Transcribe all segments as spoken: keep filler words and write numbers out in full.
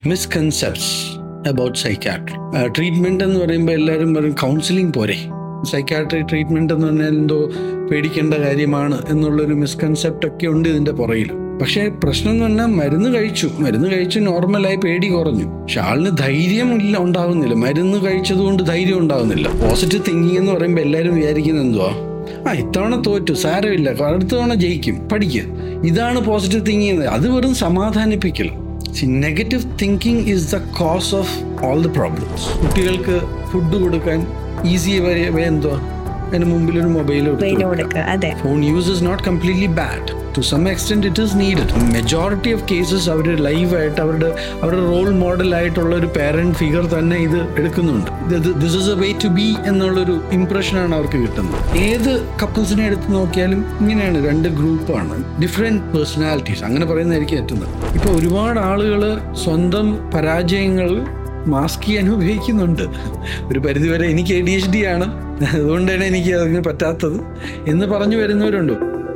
മിസ്കൺസെപ്റ്റ്സ് about psychiatry. Treatment എന്ന് പറയുമ്പോൾ എല്ലാവരും പറയും കൗൺസിലിംഗ് പോരെ, സൈക്കാട്രി ട്രീറ്റ്മെൻറ്റ് എന്ന് പറഞ്ഞാൽ എന്തോ പേടിക്കേണ്ട കാര്യമാണ് എന്നുള്ളൊരു മിസ്കൺസെപ്റ്റ് ഒക്കെ ഉണ്ട് ഇതിൻ്റെ പുറകിൽ. പക്ഷേ പ്രശ്നം എന്ന് പറഞ്ഞാൽ മരുന്ന് കഴിച്ചു മരുന്ന് കഴിച്ച് നോർമലായി പേടി കുറഞ്ഞു, പക്ഷെ ആളിന് ധൈര്യം ഇല്ല ഉണ്ടാകുന്നില്ല. മരുന്ന് കഴിച്ചതുകൊണ്ട് ധൈര്യം ഉണ്ടാകുന്നില്ല. പോസിറ്റീവ് തിങ്കിങ് എന്ന് പറയുമ്പോൾ എല്ലാവരും വിചാരിക്കുന്നത് എന്തുവാ, ആ ഇത്തവണ തോറ്റു സാരമില്ല, അടുത്ത തവണ ജയിക്കും, പഠിക്കുക, ഇതാണ് പോസിറ്റീവ് തിങ്കിങ്. അത് വെറും സമാധാനിപ്പിക്കൽ. See, negative thinking is the cause of all the problems. കുട്ടികൾക്ക് ഫുഡ് കൊടുക്കാൻ ഈസി വേ എന്തുവാ, അതിന് മുമ്പിൽ ഒരു മൊബൈൽ കൊടുക്കുക. Phone use is not completely bad. To some extent it is needed. Majority of cases അവർ ലൈവായിട്ട് അവരുടെ അവരുടെ റോൾ മോഡലായിട്ടുള്ള ഒരു പാരന്റ് ഫിഗർ തന്നെ ഇത് എടുക്കുന്നുണ്ട്. This is a way to be എന്നുള്ളൊരു ഇംപ്രഷനാണ് അവർക്ക് കിട്ടുന്നത്. ഏത് കപ്പിൾസിനെ എടുത്ത് നോക്കിയാലും ഇങ്ങനെയാണ്, രണ്ട് ഗ്രൂപ്പാണ്, ഡിഫറെൻറ്റ് പേഴ്സണാലിറ്റീസ്, അങ്ങനെ പറയുന്നതായിരിക്കും എത്തുന്നത്. ഇപ്പോൾ ഒരുപാട് ആളുകൾ സ്വന്തം പരാജയങ്ങൾ മാസ്ക് ചെയ്യാൻ ഉപയോഗിക്കുന്നുണ്ട്. ഒരു പരിധിവരെ എനിക്ക് എ ഡി എച്ച് ഡി ആണ്, അതുകൊണ്ടാണ് എനിക്ക് അതിന് പറ്റാത്തത് എന്ന് പറഞ്ഞു വരുന്നവരുണ്ട്.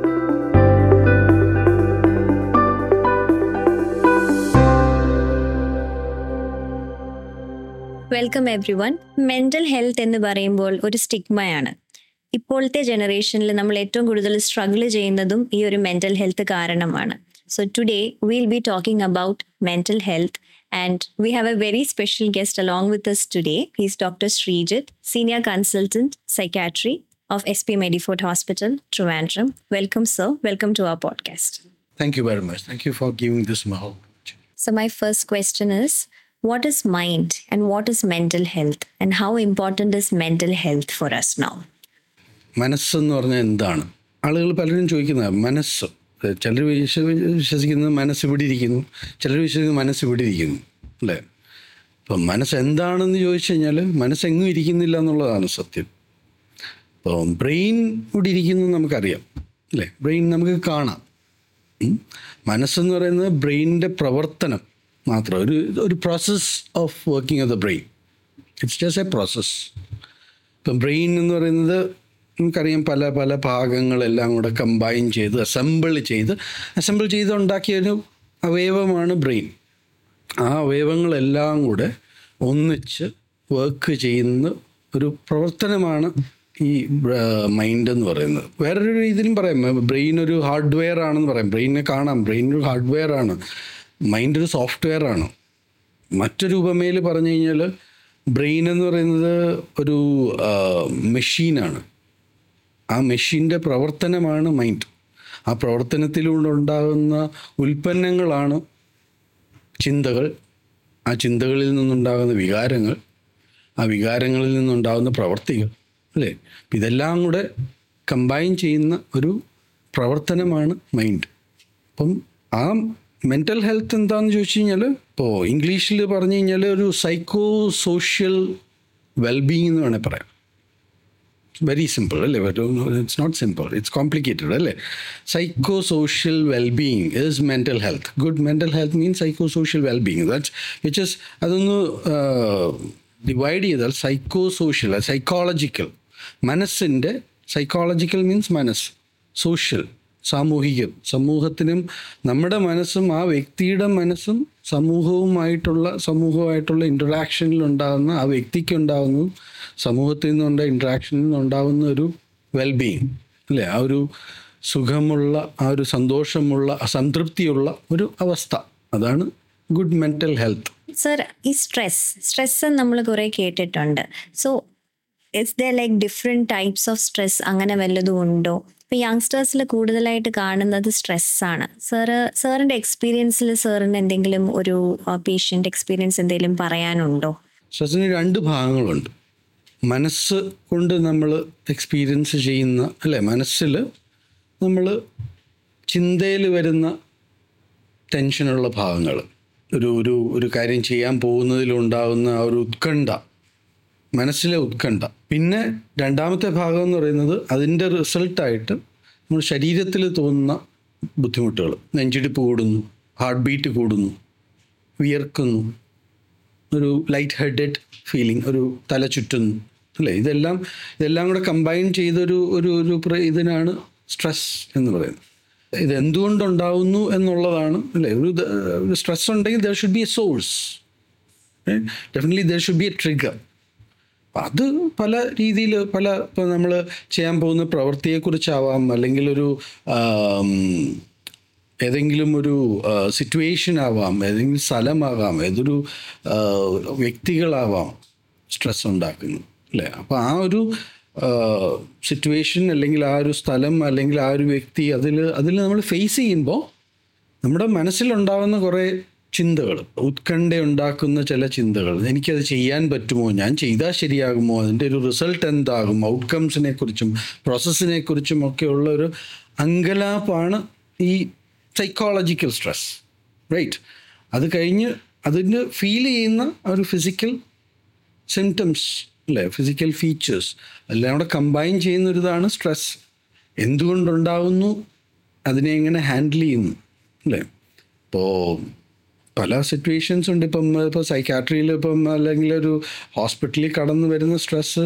Welcome everyone. Mental health എന്ന് പറയുമ്പോൾ ഒരു സ്റ്റിഗ്മയാണ്. ഇപ്പോഴത്തെ ജനറേഷനിൽ നമ്മൾ ഏറ്റവും കൂടുതൽ സ്ട്രഗിൾ ചെയ്യുന്നതും ഈ ഒരു മെൻ്റൽ ഹെൽത്ത് കാരണമാണ്. So today will be talking about mental health and we have a very special guest along with us today. He's Doctor Srijit, Senior Consultant Psychiatry of S P Medifort Hospital, Trivandrum. Welcome, sir. Welcome to our podcast. Thank you very much. Thank you for giving this mahal. So my first question is, what is mind and what is mental health and how important is mental health for us now? മനസ്സെന്ന് പറഞ്ഞാൽ എന്താണ്? ആളുകൾ പലരും ചോദിക്കുന്നത് മനസ്സ്. ചിലർ വിശ്വസിക്കുന്നത് മനസ്സ് ഇവിടെ ഇരിക്കുന്നു, ചിലർ വിശ്വസിക്കുന്നത് മനസ്സ് ഇവിടെ ഇരിക്കുന്നു, അല്ലേ? ഇപ്പം മനസ്സ് എന്താണെന്ന് ചോദിച്ചു കഴിഞ്ഞാൽ മനസ്സെങ്ങും ഇരിക്കുന്നില്ല എന്നുള്ളതാണ് സത്യം. ഇപ്പോൾ ബ്രെയിൻ ഇവിടെ ഇരിക്കുന്നു നമുക്കറിയാം, അല്ലേ? ബ്രെയിൻ നമുക്ക് കാണാം. മനസ്സെന്ന് പറയുന്നത് ബ്രെയിനിൻ്റെ പ്രവർത്തനം മാത്രം, ഒരു ഒരു process of working of the brain. It's just a process. ഇപ്പം ബ്രെയിൻ എന്ന് പറയുന്നത് നമുക്കറിയാം, പല പല ഭാഗങ്ങളെല്ലാം കൂടെ കമ്പൈൻ ചെയ്ത് അസംബിൾ ചെയ്ത് അസംബിൾ ചെയ്ത് ഉണ്ടാക്കിയൊരു അവയവമാണ് ബ്രെയിൻ. ആ അവയവങ്ങളെല്ലാം കൂടെ ഒന്നിച്ച് വർക്ക് ചെയ്യുന്ന ഒരു പ്രവർത്തനമാണ് ഈ മൈൻഡ് എന്ന് പറയുന്നത്. വേറൊരു രീതിയിലും പറയാം, ബ്രെയിൻ ഒരു ഹാർഡ്വെയർ ആണെന്ന് പറയാം. ബ്രെയിനെ കാണാം, ബ്രെയിൻ ഒരു ഹാർഡ്വെയർ ആണ്, മൈൻഡ് ഒരു സോഫ്റ്റ്വെയർ ആണ്. മറ്റൊരു ഉപമയിൽ പറഞ്ഞു കഴിഞ്ഞാൽ ബ്രെയിൻ എന്ന് പറയുന്നത് ഒരു മെഷീനാണ്. ആ മെഷീൻ്റെ പ്രവർത്തനമാണ് മൈൻഡ്. ആ പ്രവർത്തനത്തിലൂടെ ഉണ്ടാകുന്ന ഉൽപ്പന്നങ്ങളാണ് ചിന്തകൾ. ആ ചിന്തകളിൽ നിന്നുണ്ടാകുന്ന വികാരങ്ങൾ, ആ വികാരങ്ങളിൽ നിന്നുണ്ടാകുന്ന പ്രവർത്തികൾ, അല്ലേ? ഇതെല്ലാം കൂടെ കമ്പൈൻ ചെയ്യുന്ന ഒരു പ്രവർത്തനമാണ് മൈൻഡ്. അപ്പം ആ മെൻ്റൽ ഹെൽത്ത് എന്താണെന്ന് ചോദിച്ചു കഴിഞ്ഞാൽ, ഇപ്പോൾ ഇംഗ്ലീഷിൽ പറഞ്ഞു കഴിഞ്ഞാൽ ഒരു സൈക്കോ സോഷ്യൽ വെൽബീയിങ് എന്ന് വേണേൽ പറയാം. വെരി സിമ്പിൾ അല്ലേ? It's not simple, it's complicated അല്ലേ? Psycho social wellbeing is mental health. Good mental health means psycho social wellbeing. That's which is അതൊന്ന് ഡിവൈഡ് ചെയ്താൽ സൈക്കോ സോഷ്യൽ, സൈക്കോളജിക്കൽ, മനസ്സിൻ്റെ സൈക്കോളജിക്കൽ മീൻസ് മനസ്സ്, social സാമൂഹികം, സമൂഹത്തിനും നമ്മുടെ മനസ്സും ആ വ്യക്തിയുടെ മനസ്സും സമൂഹവുമായിട്ടുള്ള സമൂഹമായിട്ടുള്ള ഇൻറ്ററാക്ഷനിലുണ്ടാകുന്ന ആ വ്യക്തിക്കുണ്ടാകുന്നതും സമൂഹത്തിൽ നിന്നുണ്ട ഇൻട്രാക്ഷനിൽ നിന്നുണ്ടാകുന്ന ഒരു വെൽബീയിങ്, അല്ലേ? ആ ഒരു സുഖമുള്ള, ആ ഒരു സന്തോഷമുള്ള, സംതൃപ്തിയുള്ള ഒരു അവസ്ഥ, അതാണ് ഗുഡ് മെൻ്റൽ ഹെൽത്ത്. സർ, ഈ സ്ട്രെസ് സ്ട്രെസ് നമ്മൾ കുറേ കേട്ടിട്ടുണ്ട്. So it's there like different types of stress, അങ്ങനെ വല്ലതും ഉണ്ടോ? ഇപ്പോൾ യങ്സ്റ്റേഴ്സിൽ കൂടുതലായിട്ട് കാണുന്നത് സ്ട്രെസ്സാണ്. സാറ് സാറിൻ്റെ എക്സ്പീരിയൻസിൽ സാറിന് എന്തെങ്കിലും ഒരു പേഷ്യൻ്റ് എക്സ്പീരിയൻസ് എന്തെങ്കിലും പറയാനുണ്ടോ? സ്ട്രെസ്സിന് രണ്ട് ഭാഗങ്ങളുണ്ട്. മനസ്സ് കൊണ്ട് നമ്മൾ എക്സ്പീരിയൻസ് ചെയ്യുന്ന, അല്ലേ, മനസ്സിൽ നമ്മൾ ചിന്തയിൽ വരുന്ന ടെൻഷനുള്ള ഭാഗങ്ങൾ, ഒരു ഒരു ഒരു കാര്യം ചെയ്യാൻ പോകുന്നതിലുണ്ടാകുന്ന ആ ഒരു ഉത്കണ്ഠ, മനസ്സിലെ ഉത്കണ്ഠ. പിന്നെ രണ്ടാമത്തെ ഭാഗം എന്ന് പറയുന്നത് അതിൻ്റെ റിസൾട്ടായിട്ട് നമ്മൾ ശരീരത്തിൽ തോന്നുന്ന ബുദ്ധിമുട്ടുകൾ, നെഞ്ചിടിപ്പ് കൂടുന്നു, ഹാർട്ട് ബീറ്റ് കൂടുന്നു, വിയർക്കുന്നു, ഒരു ലൈറ്റ് ഹെഡഡ് ഫീലിംഗ്, ഒരു തല ചുറ്റുന്നു, അല്ലേ? ഇതെല്ലാം ഇതെല്ലാം കൂടെ കമ്പൈൻ ചെയ്തൊരു ഒരു ഒരു ഇതിനാണ് സ്ട്രെസ് എന്ന് പറയുന്നത്. ഇത് എന്തുകൊണ്ടുണ്ടാവുന്നു എന്നുള്ളതാണ് അല്ലേ. ഒരു സ്ട്രെസ് ഉണ്ടെങ്കിൽ there should be a source, definitely there should be a trigger. അപ്പം അത് പല രീതിയിൽ പല ഇപ്പം നമ്മൾ ചെയ്യാൻ പോകുന്ന പ്രവൃത്തിയെക്കുറിച്ചാവാം, അല്ലെങ്കിൽ ഒരു ഏതെങ്കിലും ഒരു സിറ്റുവേഷൻ ആവാം, ഏതെങ്കിലും സ്ഥലമാകാം, ഏതൊരു വ്യക്തികളാവാം സ്ട്രെസ് ഉണ്ടാക്കുന്നു അല്ലേ. അപ്പോൾ ആ ഒരു സിറ്റുവേഷൻ അല്ലെങ്കിൽ ആ ഒരു സ്ഥലം അല്ലെങ്കിൽ ആ ഒരു വ്യക്തി അതിൽ അതിൽ നമ്മൾ ഫേസ് ചെയ്യുമ്പോൾ നമ്മുടെ മനസ്സിലുണ്ടാകുന്ന കുറേ ചിന്തകൾ, ഉത്കണ്ഠ ഉണ്ടാക്കുന്ന ചില ചിന്തകൾ, എനിക്കത് ചെയ്യാൻ പറ്റുമോ, ഞാൻ ചെയ്താൽ ശരിയാകുമോ, അതിൻ്റെ ഒരു റിസൾട്ട് എന്താകും, ഔട്ട്കംസിനെ കുറിച്ചും പ്രോസസ്സിനെ കുറിച്ചും ഒക്കെ ഉള്ള ഒരു അങ്കലാപ്പാണ് ഈ സൈക്കോളജിക്കൽ സ്ട്രെസ്, റൈറ്റ്. അത് കഴിഞ്ഞ് അതിന് ഫീൽ ചെയ്യുന്ന ഒരു ഫിസിക്കൽ സിംറ്റംസ് അല്ലേ, ഫിസിക്കൽ ഫീച്ചേഴ്സ് എല്ലാം കൂടെ കമ്പൈൻ ചെയ്യുന്നൊരിതാണ് സ്ട്രെസ്. എന്തുകൊണ്ടുണ്ടാകുന്നു, അതിനെ എങ്ങനെ ഹാൻഡിൽ ചെയ്യുന്നു അല്ലേ. ഇപ്പോൾ പല സിറ്റുവേഷൻസ് ഉണ്ട്. ഇപ്പം ഇപ്പോൾ സൈക്കാട്രിയിൽ ഇപ്പം അല്ലെങ്കിൽ ഒരു ഹോസ്പിറ്റലിൽ കടന്നു വരുന്ന സ്ട്രെസ്സ്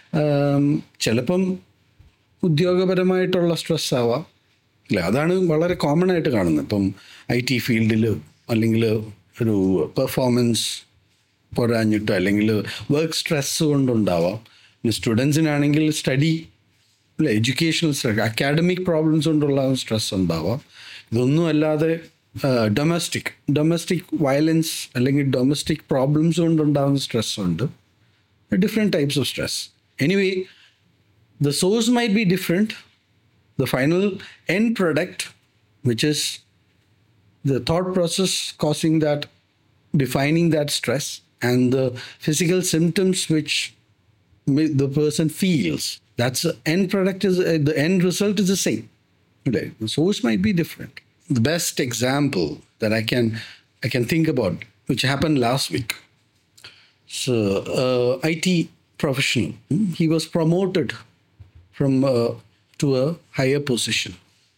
ചിലപ്പം ഉദ്യോഗപരമായിട്ടുള്ള സ്ട്രെസ് ആവാം അല്ലേ. അതാണ് വളരെ കോമൺ ആയിട്ട് കാണുന്നത്. ഇപ്പം ഐ ടി ഫീൽഡിൽ അല്ലെങ്കിൽ ഒരു പെർഫോമൻസ് പോരാഞ്ഞിട്ട് അല്ലെങ്കിൽ വർക്ക് സ്ട്രെസ് കൊണ്ടുണ്ടാവാം. പിന്നെ സ്റ്റുഡൻസിനാണെങ്കിൽ സ്റ്റഡി അല്ലെ, എഡ്യൂക്കേഷണൽ സ്ട്രെസ്, അക്കാഡമിക് പ്രോബ്ലംസ് കൊണ്ടുള്ള സ്ട്രെസ് ഉണ്ടാവാം. ഇതൊന്നും അല്ലാതെ ഡൊമസ്റ്റിക് ഡൊമസ്റ്റിക് വയലൻസ് അല്ലെങ്കിൽ ഡൊമസ്റ്റിക് പ്രോബ്ലംസ് കൊണ്ടുണ്ടാകുന്ന സ്ട്രെസ് ഉണ്ട്. Different types of stress. Anyway the source might be different. The final end product, which is the thought process causing that, defining that stress, and the physical symptoms which the person feels, that's the end product is uh, the end result is the same. Right? The source might be different. The best example that I can I can think about, which happened last week. So, uh, I T professional, he was promoted from uh, to a higher position.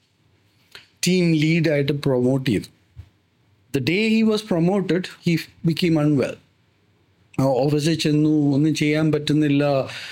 Team lead ആയിട്ട് promote ചെയ്തു. The day he was promoted, he became unwell. ഓഫീസിൽ ചെന്നു, ഒന്നും ചെയ്യാൻ പറ്റുന്നില്ല,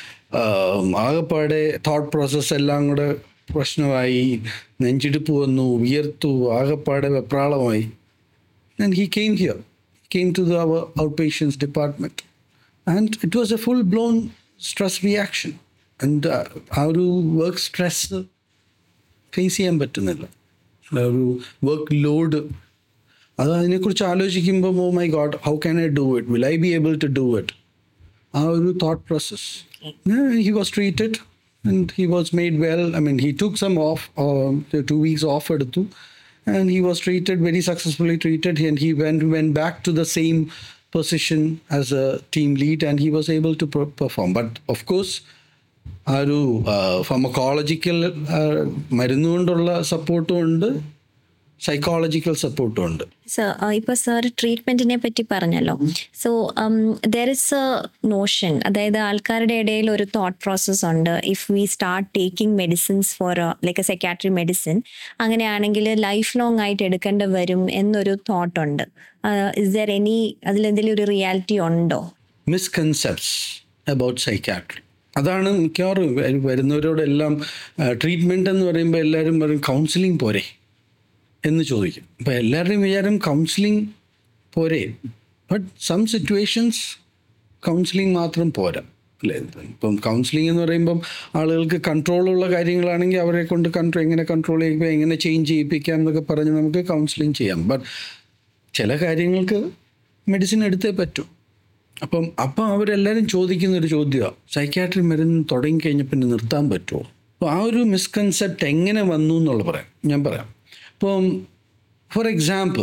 ആകെപ്പാടെ thought process എല്ലാം കൂടെ പ്രശ്നമായി, നെഞ്ചിടിപ്പ് വന്നു, വിയർത്തു, ആകെപ്പാടെ വെപ്രാളമായി. And he came here, came to the, our outpatients department, and it was a full-blown stress reaction. And ആ ഒരു വർക്ക് സ്ട്രെസ് ഫേസ് ചെയ്യാൻ പറ്റുന്നില്ല, ഒരു വർക്ക് ലോഡ്. അത് അതിനെക്കുറിച്ച് ആലോചിക്കുമ്പോൾ oh my God, how can I do it, will I be able to do it, ആ ഒരു thought process. He was treated and he was made well. I mean he took some off, two weeks off എടുത്തു, and he was treated, very successfully treated, and he when when back to the same position as a team lead, and he was able to perform. But of course ആ ഒരു pharmacological മരുന്ന് കൊണ്ടുള്ള സപ്പോർട്ടും ഉണ്ട്, psychological സപ്പോർട്ടും ഉണ്ട്. So ഇപ്പോൾ sir ട്രീറ്റ്മെൻറ്റിനെ പറ്റി പറഞ്ഞല്ലോ. So there is a notion, അതായത് ആൾക്കാരുടെ ഇടയിൽ ഒരു തോട്ട് പ്രോസസ് ഉണ്ട്, if we start taking medicines for like a psychiatry medicine, അങ്ങനെയാണെങ്കിൽ ലൈഫ് ലോങ് ആയിട്ട് എടുക്കേണ്ടി വരും എന്നൊരു തോട്ട് ഉണ്ട്. ഇസ് ദർ എനി, അതിലെന്തെങ്കിലും ഒരു റിയാലിറ്റി ഉണ്ടോ? Misconcepts about psychiatry. അതാണ് മിക്കവാറും വരുന്നവരോടെല്ലാം. ട്രീറ്റ്മെൻറ്റ് എന്ന് പറയുമ്പോൾ എല്ലാവരും പറയും കൗൺസിലിംഗ് പോരെ എന്ന് ചോദിക്കും. അപ്പോൾ എല്ലാവരുടെയും വിചാരം കൗൺസിലിംഗ് പോരെ, ബട്ട് സം സിറ്റുവേഷൻസ് കൗൺസിലിംഗ് മാത്രം പോരാ അല്ലേ. ഇപ്പം കൗൺസിലിംഗ് എന്ന് പറയുമ്പം ആളുകൾക്ക് കൺട്രോളുള്ള കാര്യങ്ങളാണെങ്കിൽ അവരെ കൊണ്ട് കൺട്രോൾ എങ്ങനെ കൺട്രോൾ ചെയ്യിപ്പിക്കാം, എങ്ങനെ ചേഞ്ച് ചെയ്യിപ്പിക്കാം എന്നൊക്കെ പറഞ്ഞ് നമുക്ക് കൗൺസിലിംഗ് ചെയ്യാം. ബട്ട് ചില കാര്യങ്ങൾക്ക് മെഡിസിൻ എടുത്തേ പറ്റൂ. അപ്പം അപ്പം അവരെല്ലാവരും ചോദിക്കുന്നൊരു ചോദ്യമാണ്, സൈക്കാട്രി മരുന്ന് തുടങ്ങിക്കഴിഞ്ഞാൽ പിന്നെ നിർത്താൻ പറ്റുമോ? അപ്പോൾ ആ ഒരു മിസ്കൺസെപ്റ്റ് എങ്ങനെ വന്നു എന്നുള്ള പറയാം, ഞാൻ പറയാം. ഇപ്പം ഫോർ എക്സാമ്പിൾ,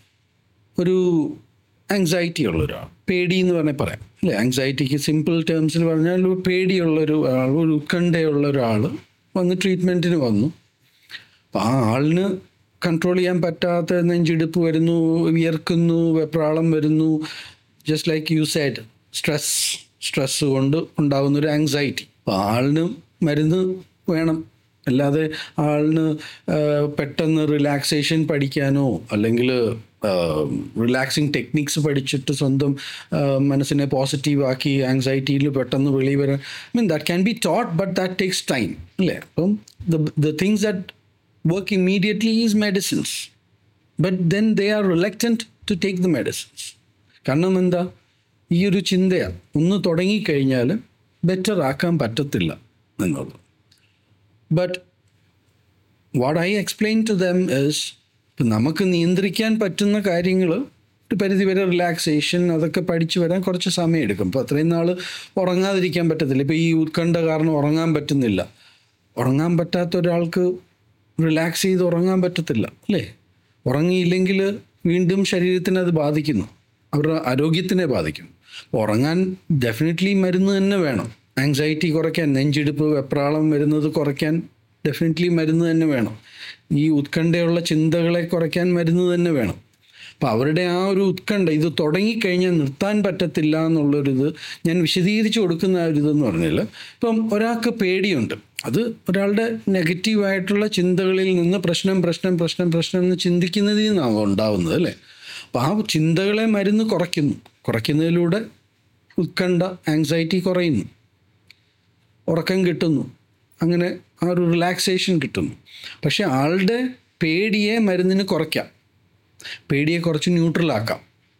ഒരു ആങ്സൈറ്റി ഉള്ള ഒരാൾ, പേടി എന്ന് പറഞ്ഞാൽ പറയാം അല്ലേ. ആങ്സൈറ്റിക്ക് സിമ്പിൾ ടേംസിൽ പറഞ്ഞാൽ പേടിയുള്ളൊരു ആൾ, ഒരു ഉത്കണ്ഠയുള്ള ഒരാൾ വന്ന് ട്രീറ്റ്മെൻറ്റിന് വന്നു. അപ്പം ആ ആളിന് കൺട്രോൾ ചെയ്യാൻ പറ്റാത്ത നെഞ്ചിടിപ്പ് വരുന്നു, വിയർക്കുന്നു, വെപ്രാളം വരുന്നു, just like you said, stress stress കൊണ്ട് ഉണ്ടാകുന്നൊരു ആങ്സൈറ്റി. അപ്പോൾ ആളിന് മരുന്ന് വേണം, അല്ലാതെ ആളിന് പെട്ടെന്ന് റിലാക്സേഷൻ പഠിക്കാനോ അല്ലെങ്കിൽ റിലാക്സിങ് ടെക്നിക്സ് പഠിച്ചിട്ട് സ്വന്തം മനസ്സിനെ പോസിറ്റീവാക്കി ആങ്സൈറ്റിയിൽ പെട്ടെന്ന് വെളിയിൽ വരാൻ, I mean that can be taught, but that takes time അല്ലേ. അപ്പം the the things that work immediately is medicines. But then they are reluctant to take the medicines. കാരണം എന്താ, ഈ ഒരു ചിന്തയാണ്, ഒന്ന് തുടങ്ങിക്കഴിഞ്ഞാൽ ബെറ്റർ ആക്കാൻ പറ്റത്തില്ല എന്നുള്ളത്. But what I explain to them is, ഇപ്പം നമുക്ക് നിയന്ത്രിക്കാൻ പറ്റുന്ന കാര്യങ്ങൾ ഒരു പരിധി വരെ റിലാക്സേഷൻ അതൊക്കെ പഠിച്ചു വരാൻ കുറച്ച് സമയം എടുക്കും. ഇപ്പോൾ അത്രയും നാൾ ഉറങ്ങാതിരിക്കാൻ പറ്റത്തില്ല. ഇപ്പോൾ ഈ ഉത്കണ്ഠ കാരണം ഉറങ്ങാൻ പറ്റുന്നില്ല. ഉറങ്ങാൻ പറ്റാത്ത ഒരാൾക്ക് റിലാക്സ് ചെയ്ത് ഉറങ്ങാൻ പറ്റത്തില്ല അല്ലേ? ഉറങ്ങിയില്ലെങ്കിൽ വീണ്ടും ശരീരത്തിനെ അത് ബാധിക്കുന്നു, അവരുടെ ആരോഗ്യത്തിനെ ബാധിക്കും. ഉറങ്ങാൻ ഡെഫിനറ്റ്ലി മരുന്ന് തന്നെ വേണം. ആങ്സൈറ്റി കുറയ്ക്കാൻ, നെഞ്ചിടിപ്പ് വെപ്രാളം വരുന്നത് കുറയ്ക്കാൻ ഡെഫിനറ്റ്ലി മരുന്ന് തന്നെ വേണം. ഈ ഉത്കണ്ഠയുള്ള ചിന്തകളെ കുറയ്ക്കാൻ മരുന്ന് തന്നെ വേണം. അപ്പോൾ അവരുടെ ആ ഒരു ഉത്കണ്ഠ ഇത് തുടങ്ങിക്കഴിഞ്ഞാൽ നിർത്താൻ പറ്റത്തില്ല എന്നുള്ളൊരിത് ഞാൻ വിശദീകരിച്ച് കൊടുക്കുന്ന ആ ഒരു ഇതെന്ന് പറഞ്ഞാൽ, ഇപ്പം ഒരാൾക്ക് പേടിയുണ്ട്, അത് ഒരാളുടെ നെഗറ്റീവായിട്ടുള്ള ചിന്തകളിൽ നിന്ന് പ്രശ്നം പ്രശ്നം പ്രശ്നം പ്രശ്നം എന്ന് ചിന്തിക്കുന്നതിൽ നിന്നാണ് ഉണ്ടാവുന്നത് അല്ലേ? അപ്പോൾ ആ ചിന്തകളെ മരുന്ന് കുറയ്ക്കുന്നു. കുറയ്ക്കുന്നതിലൂടെ ഉത്കണ്ഠ, ആങ്സൈറ്റി കുറയുന്നു, ഉറക്കം കിട്ടുന്നു, അങ്ങനെ ആ ഒരു റിലാക്സേഷൻ കിട്ടുന്നു. പക്ഷേ ആളുടെ പേടിയെ മരുന്നിന് കുറയ്ക്കാം, പേടിയെ കുറച്ച് ന്യൂട്രലാക്കാം.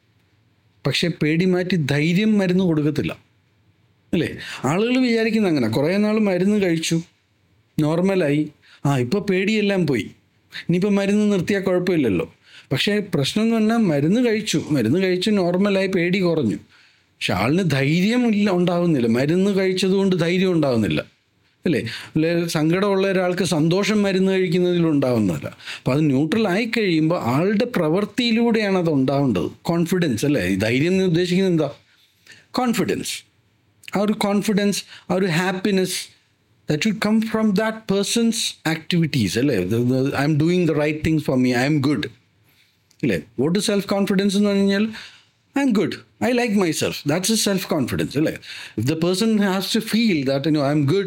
പക്ഷേ പേടി മാറ്റി ധൈര്യം മരുന്ന് കൊടുക്കത്തില്ല അല്ലേ? ആളുകൾ വിചാരിക്കുന്ന അങ്ങനെ, കുറേ നാൾ മരുന്ന് കഴിച്ചു, നോർമലായി, ആ ഇപ്പോൾ പേടിയെല്ലാം പോയി, ഇനിയിപ്പോൾ മരുന്ന് നിർത്തിയാൽ കുഴപ്പമില്ലല്ലോ. പക്ഷേ പ്രശ്നം എന്ന് പറഞ്ഞാൽ മരുന്ന് കഴിച്ചു, മരുന്ന് കഴിച്ച് നോർമലായി, പേടി കുറഞ്ഞു, പക്ഷെ ആളിന് ധൈര്യം ഇല്ല, ഉണ്ടാവുന്നില്ല. മരുന്ന് കഴിച്ചതുകൊണ്ട് ധൈര്യം ഉണ്ടാവുന്നില്ല അല്ലേ? അല്ലെ, സങ്കടമുള്ള ഒരാൾക്ക് സന്തോഷം മരുന്ന് കഴിക്കുന്നതിലുണ്ടാവുന്നില്ല. അപ്പോൾ അത് ന്യൂട്രൽ ആയി കഴിയുമ്പോൾ ആളുടെ പ്രവൃത്തിയിലൂടെയാണ് അത് ഉണ്ടാവേണ്ടത്. കോൺഫിഡൻസ് അല്ലേ? ഈ ധൈര്യം എന്ന് ഉദ്ദേശിക്കുന്നത് എന്താ? കോൺഫിഡൻസ്. ആ ഒരു കോൺഫിഡൻസ്, ആ ഒരു happiness that should come from that person's activities അല്ലേ? I am doing the right things for me, I am good അല്ലേ? What is self confidence എന്ന് പറഞ്ഞാൽ I am good, I like myself, that's a self confidence അല്ലേ? If the person has to feel that you know I am good,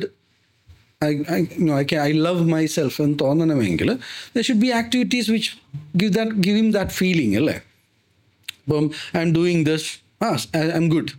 I I you know I can I love myself എന്ന് തോന്നണമെങ്കിൽ there should be activities which give that give him that feeling അല്ലേ? അപ്പം I am doing this, ah I am good,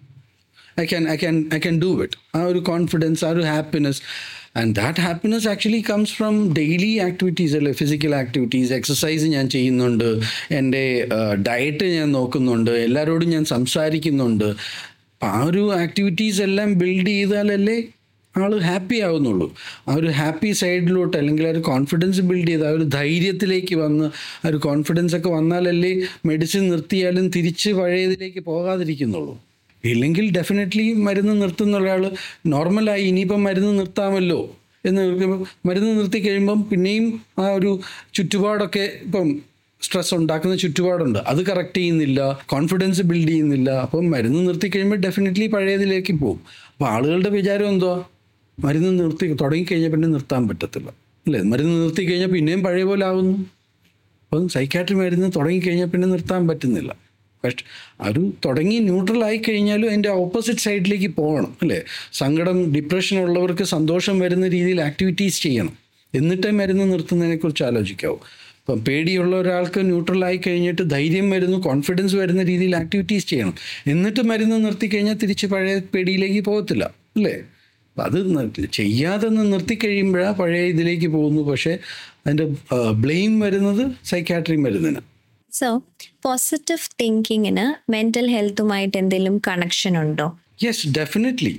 I can, I can, I can do it. ആ ഒരു confidence, ആ ഒരു happiness, and that happiness actually comes from daily activities അല്ലേ? Physical activities, exercise ഞാൻ ചെയ്യുന്നുണ്ട്, എൻ്റെ ഡയറ്റ് ഞാൻ നോക്കുന്നുണ്ട്, എല്ലാവരോടും ഞാൻ സംസാരിക്കുന്നുണ്ട്. അപ്പം ആ ഒരു ആക്ടിവിറ്റീസ് എല്ലാം ബിൽഡ് ചെയ്താലല്ലേ ആൾ ഹാപ്പി ആവുന്നുള്ളൂ. ആ ഒരു ഹാപ്പി സൈഡിലോട്ട്, അല്ലെങ്കിൽ ആ ഒരു കോൺഫിഡൻസ് ബിൽഡ് ചെയ്ത് ആ ഒരു ധൈര്യത്തിലേക്ക് വന്ന് ആ ഒരു കോൺഫിഡൻസ് ഒക്കെ വന്നാലല്ലേ മെഡിസിൻ നിർത്തിയാലും തിരിച്ച് പഴയതിലേക്ക് പോകാതിരിക്കുന്നുള്ളൂ. ഇല്ലെങ്കിൽ ഡെഫിനറ്റ്ലി മരുന്ന് നിർത്തുന്ന ഒരാൾ നോർമലായി ഇനിയിപ്പം മരുന്ന് നിർത്താമല്ലോ എന്ന് മരുന്ന് നിർത്തി കഴിയുമ്പം പിന്നെയും ആ ഒരു ചുറ്റുപാടൊക്കെ, ഇപ്പം സ്ട്രെസ് ഉണ്ടാക്കുന്ന ചുറ്റുപാടുണ്ട്, അത് കറക്റ്റ് ചെയ്യുന്നില്ല, കോൺഫിഡൻസ് ബിൽഡ് ചെയ്യുന്നില്ല. അപ്പം മരുന്ന് നിർത്തി കഴിയുമ്പോൾ ഡെഫിനറ്റ്ലി പഴയതിലേക്ക് പോകും. അപ്പോൾ ആളുകളുടെ വിചാരം എന്തുവാ? മരുന്ന് നിർത്തി തുടങ്ങിക്കഴിഞ്ഞാൽ പിന്നെ നിർത്താൻ പറ്റത്തില്ല അല്ലേ? മരുന്ന് നിർത്തി കഴിഞ്ഞാൽ പിന്നെയും പഴയ പോലെ ആവുന്നു. അപ്പം സൈക്കാട്രി മരുന്ന് തുടങ്ങിക്കഴിഞ്ഞാൽ പിന്നെ നിർത്താൻ പറ്റുന്നില്ല. പക്ഷെ ഒരു തുടങ്ങി ന്യൂട്രൽ ആയി കഴിഞ്ഞാലും അതിൻ്റെ ഓപ്പോസിറ്റ് സൈഡിലേക്ക് പോകണം അല്ലേ? സങ്കടം, ഡിപ്രഷൻ ഉള്ളവർക്ക് സന്തോഷം വരുന്ന രീതിയിൽ ആക്ടിവിറ്റീസ് ചെയ്യണം, എന്നിട്ടേ മരുന്ന് നിർത്തുന്നതിനെക്കുറിച്ച് ആലോചിക്കാവൂ. ഇപ്പം പേടിയുള്ള ഒരാൾക്ക് ന്യൂട്രൽ ആയി കഴിഞ്ഞിട്ട് ധൈര്യം വരുന്നു, കോൺഫിഡൻസ് വരുന്ന രീതിയിൽ ആക്ടിവിറ്റീസ് ചെയ്യണം, എന്നിട്ട് മരുന്ന് നിർത്തി കഴിഞ്ഞാൽ തിരിച്ച് പഴയ പേടിയിലേക്ക് പോകത്തില്ല അല്ലേ? അത് ചെയ്യാതെ നിർത്തി കഴിയുമ്പോഴാണ് പഴയ ഇതിലേക്ക് പോകുന്നു. പക്ഷേ അതിൻ്റെ ബ്ലെയിം വരുന്നത് സൈക്കാട്രി മരുന്നിന്. സോ പോസിറ്റീവ് തിങ്കിങ്ങിന് മെന്റൽ ഹെൽത്തുമായിട്ട് എന്തെങ്കിലും കണക്ഷൻ ഉണ്ടോ? Yes, definitely.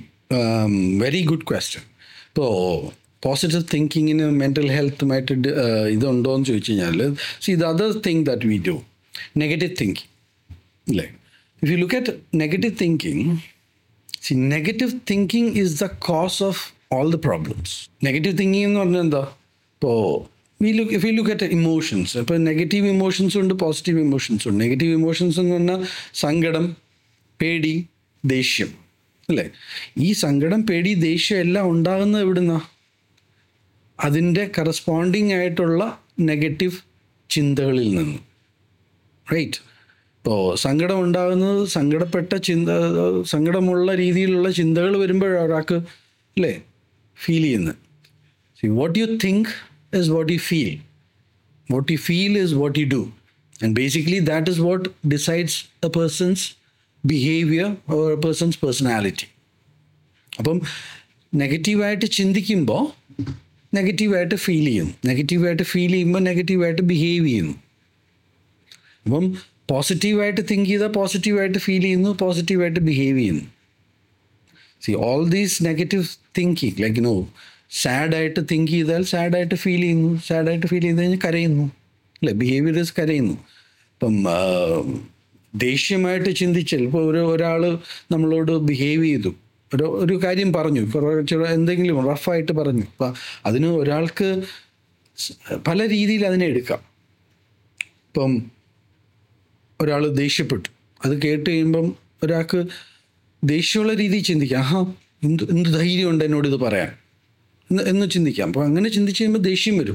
Very good question. ഇപ്പോൾ പോസിറ്റീവ് തിങ്കിങ്ങിന് മെൻ്റൽ ഹെൽത്തുമായിട്ട് ഇതുണ്ടോ എന്ന് ചോദിച്ചു കഴിഞ്ഞാൽ, see the other thing that we do, negative thinking അല്ലേ? If you look at negative thinking, see negative thinking is the cause of all the problems. Negative thinking എന്ന് പറഞ്ഞാൽ എന്താ? ഇപ്പോൾ we look if you look at emotions, ഇപ്പോൾ negative ഇമോഷൻസും ഉണ്ട്, positive ഇമോഷൻസും ഉണ്ട്. Negative emotions എന്ന് പറഞ്ഞാൽ സങ്കടം, പേടി, ദേഷ്യം അല്ലേ? ഈ സങ്കടം, പേടി, ദേഷ്യം എല്ലാം ഉണ്ടാകുന്നത് എവിടുന്നാ? അതിൻ്റെ കറസ്പോണ്ടിങ് ആയിട്ടുള്ള നെഗറ്റീവ് ചിന്തകളിൽ നിന്ന്, റൈറ്റ്? ഇപ്പോൾ സങ്കടം ഉണ്ടാകുന്നത് സങ്കടപ്പെട്ട ചിന്ത, സങ്കടമുള്ള രീതിയിലുള്ള ചിന്തകൾ വരുമ്പോഴാണ് ഒരാൾക്ക് അല്ലേ ഫീൽ ചെയ്യുന്നത്. See what you think is what you feel. What you feel is what you do. And basically that is what decides a person's behavior or a person's personality. അപ്പം നെഗറ്റീവായിട്ട് ചിന്തിക്കുമ്പോൾ നെഗറ്റീവായിട്ട് ഫീൽ ചെയ്യുന്നു. നെഗറ്റീവായിട്ട് ഫീൽ ചെയ്യുമ്പോൾ നെഗറ്റീവായിട്ട് behave ചെയ്യുന്നു. അപ്പം പോസിറ്റീവായിട്ട് തിങ്ക് ചെയ്താൽ പോസിറ്റീവായിട്ട് ഫീൽ ചെയ്യുന്നു, പോസിറ്റീവായിട്ട് ബിഹേവ് ചെയ്യുന്നു. See all these negative thinking, like no സാഡായിട്ട് തിങ്ക് ചെയ്താൽ സാഡായിട്ട് ഫീൽ ചെയ്യുന്നു, സാഡായിട്ട് ഫീൽ ചെയ്ത് കഴിഞ്ഞാൽ കരയുന്നു, അല്ലേ? ബിഹേവിയേഴ്സ് കരയുന്നു. ഇപ്പം ദേഷ്യമായിട്ട് ചിന്തിച്ചാൽ ഇപ്പോൾ ഒരു ഒരാൾ നമ്മളോട് ബിഹേവ് ചെയ്തു, ഒരു ഒരു കാര്യം പറഞ്ഞു, കുറച്ച് എന്തെങ്കിലും റഫായിട്ട് പറഞ്ഞു, അപ്പം അതിന് ഒരാൾക്ക് പല രീതിയിൽ അതിനെ എടുക്കാം. ഇപ്പം ഒരാൾ ദേഷ്യപ്പെട്ടു, അത് കേട്ട് കഴിയുമ്പം ഒരാൾക്ക് ദേഷ്യമുള്ള രീതിയിൽ ചിന്തിക്കാം, ആഹാ എന്ത് എന്ത് ധൈര്യമുണ്ട് എന്നോടിത് പറയാൻ എന്ന് എന്ന് ചിന്തിക്കാം. അപ്പോൾ അങ്ങനെ ചിന്തിച്ച് കഴിയുമ്പോൾ ദേഷ്യം വരും,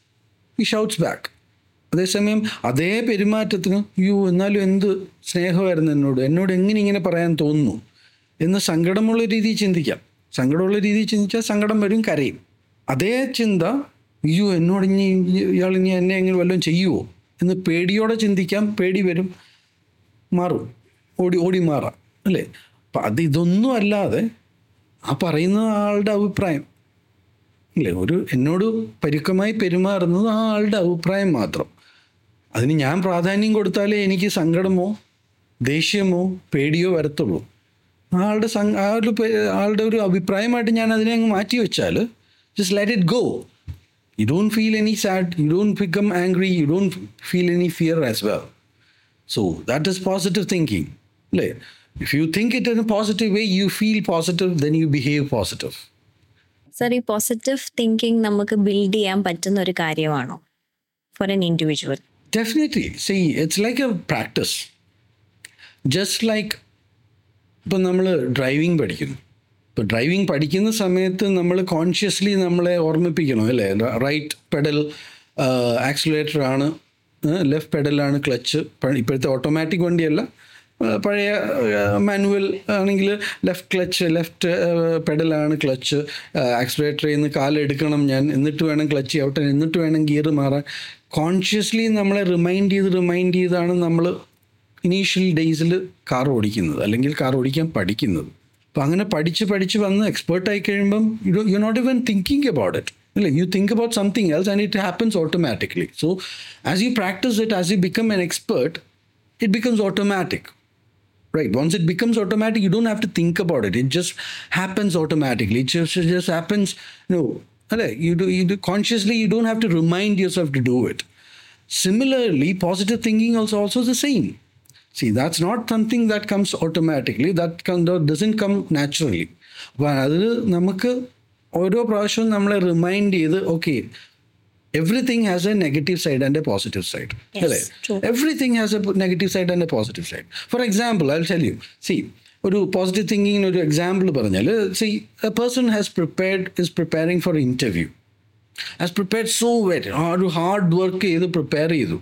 ഈ ഷൗട്ട്സ് ബാക്ക്. അതേസമയം അതേ പെരുമാറ്റത്തിന് യു എന്നാലും എന്ത് സ്നേഹമായിരുന്നു എന്നോട്, എന്നോട് എങ്ങനെ ഇങ്ങനെ പറയാൻ തോന്നുന്നു എന്ന് സങ്കടമുള്ള രീതിയിൽ ചിന്തിക്കാം. സങ്കടമുള്ള രീതിയിൽ ചിന്തിച്ചാൽ സങ്കടം വരും, കരയും. അതേ ചിന്ത യു എന്നോട് ഇനി ഇയാൾ ഇനി എന്നെ എങ്ങനെ വല്ലതും ചെയ്യുമോ എന്ന് പേടിയോടെ ചിന്തിക്കാം, പേടി വരും, മാറും, ഓടി ഓടി മാറാം, അല്ലേ? അപ്പം അത് ഇതൊന്നും അല്ലാതെ ആ പറയുന്ന ആളുടെ അഭിപ്രായം, ഇല്ലേ? ഒരു എന്നോട് പരുക്കമായി പെരുമാറുന്നത് ആ ആളുടെ അഭിപ്രായം മാത്രം. അതിന് ഞാൻ പ്രാധാന്യം കൊടുത്താലേ എനിക്ക് സങ്കടമോ ദേഷ്യമോ പേടിയോ വരത്തുള്ളൂ. ആളുടെ സം ആ ഒരു ആളുടെ ഒരു അഭിപ്രായമായിട്ട് ഞാൻ അതിനെ അങ്ങ് മാറ്റി വെച്ചാൽ just let it go. You don't feel any sad, you don't become angry, you don't feel any fear as well. So that is positive thinking. If you think it in a positive way, you feel positive, then you behave positive. Sir, ഈ positive thinking നമുക്ക് build ചെയ്യാൻ പറ്റുന്ന ഒരു കാര്യമാണോ for an individual? Definitely. See, it's like a practice. Just like ഇപ്പം നമ്മൾ driving പഠിക്കുന്നു. ഇപ്പോൾ ഡ്രൈവിംഗ് പഠിക്കുന്ന സമയത്ത് നമ്മൾ കോൺഷ്യസ്ലി നമ്മളെ ഓർമ്മിപ്പിക്കണം, അല്ലേ? റൈറ്റ് പെഡൽ ആക്സിലേറ്റർ ആണ്, ലെഫ്റ്റ് പെഡലാണ് ക്ലച്ച്. ഇപ്പോഴത്തെ ഓട്ടോമാറ്റിക് വണ്ടിയല്ല, പഴയ മാനുവൽ ആണെങ്കിൽ ലെഫ്റ്റ് ക്ലച്ച്, ലെഫ്റ്റ് പെഡലാണ് ക്ലച്ച്. ആക്സിലേറ്ററിൽ നിന്ന് കാലെടുക്കണം ഞാൻ, എന്നിട്ട് വേണം ക്ലച്ച് ഔട്ടൻ, എന്നിട്ട് വേണം ഗിയർ മാറാൻ. കോൺഷ്യസ്ലി നമ്മളെ റിമൈൻഡ് ചെയ്ത് റിമൈൻഡ് ചെയ്താണ് നമ്മൾ ഇനീഷ്യൽ ഡേയ്സിൽ കാർ ഓടിക്കുന്നത്, അല്ലെങ്കിൽ കാർ ഓടിക്കാൻ പഠിക്കുന്നത്. അപ്പോൾ അങ്ങനെ പഠിച്ച് പഠിച്ച് വന്ന് എക്സ്പേർട്ടായി കഴിയുമ്പം you you not even thinking about it, അല്ലേ? You think about something else and it happens automatically. So as you practice it, as you become an expert, it becomes automatic. Right. Once it becomes automatic, you don't have to think about it. It just happens automatically. It just, it just happens. No, you do, you do consciously. You don't have to remind yourself to do it. Similarly, positive thinking also also the same. See, that's not something that comes automatically. That can, that doesn't come naturally. But അത് നമുക്ക് ഓരോ പ്രാവശ്യവും നമ്മളെ remind ചെയ്ത്, okay, everything has a negative side and a positive side. Yes, true. Everything has a negative side and a positive side. For example, I'll tell you. See, ഒരു positive തിങ്കിങ്ങിന് ഒരു example പറഞ്ഞാൽ, see, a person has prepared, is preparing for an interview. Has prepared so well. ഒരു hard work ചെയ്ത് prepare ചെയ്തു.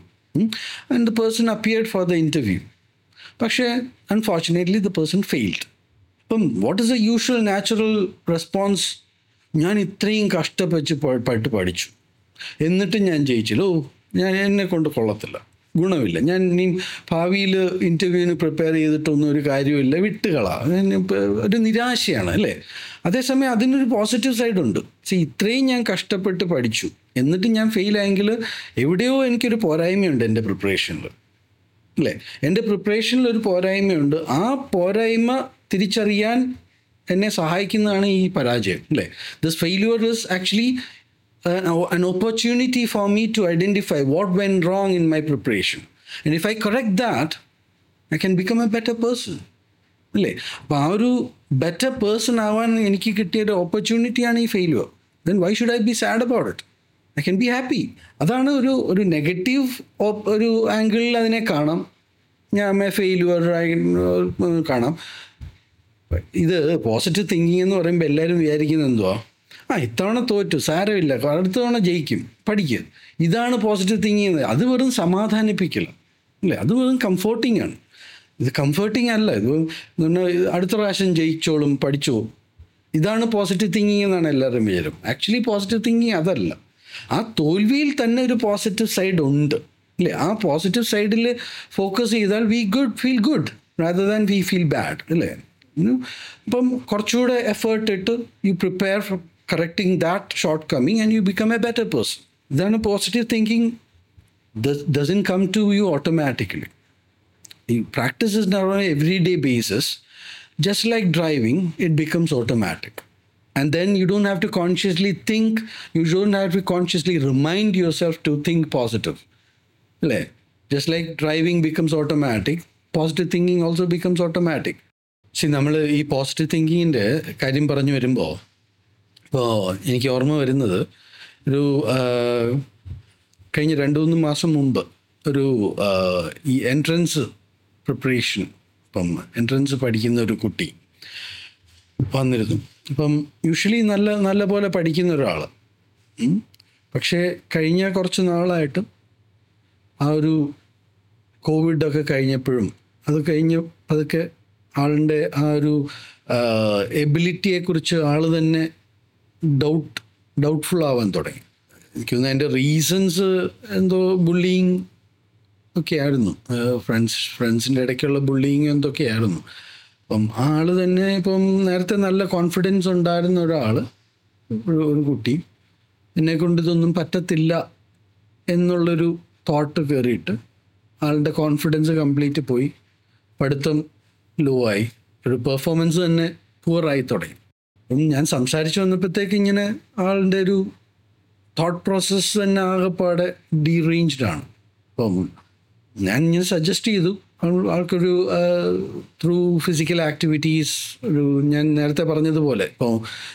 And the person appeared for the interview. പക്ഷേ unfortunately the person failed. അപ്പം what is the usual natural response? ഞാൻ ഇത്രയും കഷ്ടപ്പെട്ട് പാട്ട് പഠിച്ചു, എന്നിട്ട് ഞാൻ ജയിച്ചില്ല, ഓ ഞാൻ എന്നെ കൊണ്ട് കൊള്ളത്തില്ല, ഗുണമില്ല, ഞാൻ ഇനി ഭാവിയിൽ ഇൻ്റർവ്യൂവിന് പ്രിപ്പയർ ചെയ്തിട്ടൊന്നും ഒരു കാര്യമില്ല, വിട്ടുകളാ, ഒരു നിരാശയാണ്, അല്ലേ? അതേസമയം അതിനൊരു പോസിറ്റീവ് സൈഡുണ്ട്. സി, ഇത്രയും ഞാൻ കഷ്ടപ്പെട്ട് പഠിച്ചു, എന്നിട്ട് ഞാൻ ഫെയിലായെങ്കിൽ എവിടെയോ എനിക്കൊരു പോരായ്മയുണ്ട് എൻ്റെ പ്രിപ്പറേഷനിൽ, അല്ലേ? എൻ്റെ പ്രിപ്പറേഷനിൽ ഒരു പോരായ്മയുണ്ട്. ആ പോരായ്മ തിരിച്ചറിയാൻ എന്നെ സഹായിക്കുന്നതാണ് ഈ പരാജയം, അല്ലേ? This failure is actually Uh, an opportunity for me to identify what went wrong in my preparation. And if I correct that, I can become a better person. അല്ലേ? അപ്പോൾ ആ ഒരു ബെറ്റർ പേഴ്സൺ ആവാൻ എനിക്ക് കിട്ടിയൊരു ഓപ്പർച്യൂണിറ്റിയാണ് ഈ failure. Then why should I be sad about it? I can be happy. അതാണ് ഒരു ഒരു നെഗറ്റീവ് ഒരു ആംഗിളിൽ അതിനെ കാണാം. ഞാൻ ഫെയിലുവർ കാണാം. ഇത് പോസിറ്റീവ് തിങ്കിങ് എന്ന് പറയുമ്പോൾ എല്ലാവരും വിചാരിക്കുന്നത് എന്തുവാ, ആ ഇത്തവണ തോറ്റു, സാരമില്ല, അടുത്ത തവണ ജയിക്കും, പഠിക്കുക. ഇതാണ് പോസിറ്റീവ് തിങ്കിങ്. അത് വെറും സമാധാനിപ്പിക്കല, അല്ലേ? അത് വെറും കംഫോർട്ടിങ് ആണ്. ഇത് കംഫർട്ടിങ് അല്ല. ഇത് അടുത്ത പ്രാവശ്യം ജയിച്ചോളും, പഠിച്ചോ, ഇതാണ് പോസിറ്റീവ് തിങ്കിങ് എന്നാണ് എല്ലാവരും വിചാരം. ആക്ച്വലി പോസിറ്റീവ് തിങ്കിങ് അതല്ല. ആ തോൽവിയിൽ തന്നെ ഒരു പോസിറ്റീവ് സൈഡ് ഉണ്ട്, അല്ലേ? ആ പോസിറ്റീവ് സൈഡിൽ ഫോക്കസ് ചെയ്താൽ we good feel good rather than we feel bad, അല്ലേ? ഇപ്പം കുറച്ചുകൂടെ എഫേർട്ട് ഇട്ട് you prepare correcting that shortcoming and you become a better person. Then a positive thinking does, doesn't come to you automatically. You practice it on an everyday basis. Just like driving, it becomes automatic. And then you don't have to consciously think, you don't have to consciously remind yourself to think positive. Just like driving becomes automatic, positive thinking also becomes automatic. See, നമ്മൾ ഈ positive തിങ്കിങ്ങിൻ്റെ കാര്യം പറഞ്ഞു വരുമ്പോൾ ഇപ്പോൾ എനിക്ക് ഓർമ്മ വരുന്നത് ഒരു കഴിഞ്ഞ രണ്ട് മൂന്ന് മാസം മുമ്പ് ഒരു ഈ എൻട്രൻസ് പ്രിപ്പറേഷൻ, ഇപ്പം എൻട്രൻസ് പഠിക്കുന്ന ഒരു കുട്ടി വന്നിരുന്നു. ഇപ്പം യൂഷ്വലി നല്ല നല്ല പോലെ പഠിക്കുന്ന ഒരാൾ, പക്ഷേ കഴിഞ്ഞ കുറച്ച് നാളായിട്ട് ആ ഒരു കോവിഡൊക്കെ കഴിഞ്ഞപ്പോഴും അത് കഴിഞ്ഞ് അതൊക്കെ ആളിൻ്റെ ആ ഒരു എബിലിറ്റിയെക്കുറിച്ച് ആൾ തന്നെ ഡൗട്ട് ഡൗട്ട്ഫുൾ ആവാൻ തുടങ്ങി. എനിക്ക് തോന്നുന്നു അതിൻ്റെ റീസൺസ് എന്തോ ബുള്ളിങ് ഒക്കെ ആയിരുന്നു, ഫ്രണ്ട്സ് ഫ്രണ്ട്സിൻ്റെ ഇടയ്ക്കുള്ള ബുള്ളിങ് എന്തൊക്കെയായിരുന്നു. അപ്പം ആൾ തന്നെ ഇപ്പം നേരത്തെ നല്ല കോൺഫിഡൻസ് ഉണ്ടായിരുന്ന ഒരാൾ, ഒരു കുട്ടി, എന്നെക്കൊണ്ട് ഇതൊന്നും പറ്റത്തില്ല എന്നുള്ളൊരു തോട്ട് കയറിയിട്ട് ആളുടെ കോൺഫിഡൻസ് കംപ്ലീറ്റ് പോയി, പഠിത്തം ലോ ആയി, ഒരു പെർഫോമൻസ് തന്നെ പുവറായി തുടങ്ങി. അപ്പം ഞാൻ സംസാരിച്ച് വന്നപ്പോഴത്തേക്ക് ഇങ്ങനെ ആളുടെ ഒരു തോട്ട് പ്രോസസ്സ് തന്നെ ആകെപ്പാടെ ഡീറേഞ്ച്ഡ് ആണ്. അപ്പം ഞാൻ ഇങ്ങനെ സജസ്റ്റ് ചെയ്തു ആൾക്കൊരു ത്രൂ ഫിസിക്കൽ ആക്ടിവിറ്റീസ്, ഒരു ഞാൻ നേരത്തെ പറഞ്ഞതുപോലെ ഇപ്പോൾ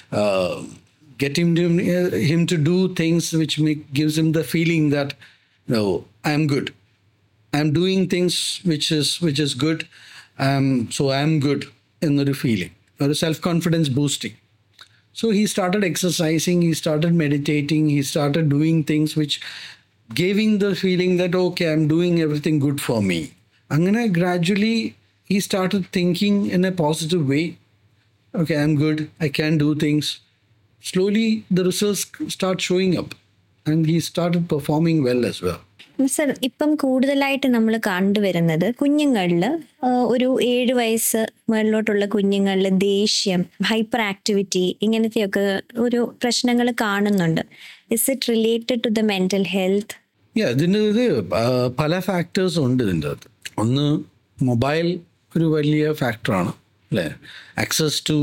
get him to, uh, him to do things which make, gives him the feeling that no, I am good, I am doing things which is which is good, um, so I am good എന്നൊരു feeling, ഒരു self confidence boosting. So he started exercising, he started meditating, he started doing things which giving the feeling that okay, I'm doing everything good for me. Angane gradually he started thinking in a positive way. Okay, I'm good, I can do things. Slowly the results start showing up and he started performing well as well. Sir, ഇപ്പം കൂടുതലായിട്ട് നമ്മൾ കണ്ടുവരുന്നത് കുഞ്ഞുങ്ങളിൽ ഒരു ഏഴ് വയസ്സ് മുകളിലോട്ടുള്ള കുഞ്ഞുങ്ങളിൽ ദേഷ്യം, ഹൈപ്പർ ആക്ടിവിറ്റി, ഇങ്ങനത്തെയൊക്കെ ഒരു പ്രശ്നങ്ങൾ കാണുന്നുണ്ട്. Is it related to the mental health? ഇതിൻ്റെ ഇത് പല ഫാക്ടേഴ്സ് ഉണ്ട് ഇതിൻ്റെ അകത്ത്. ഒന്ന്, മൊബൈൽ ഒരു വലിയ ഫാക്ടറാണ് അല്ലേ, ആക്സസ് ടു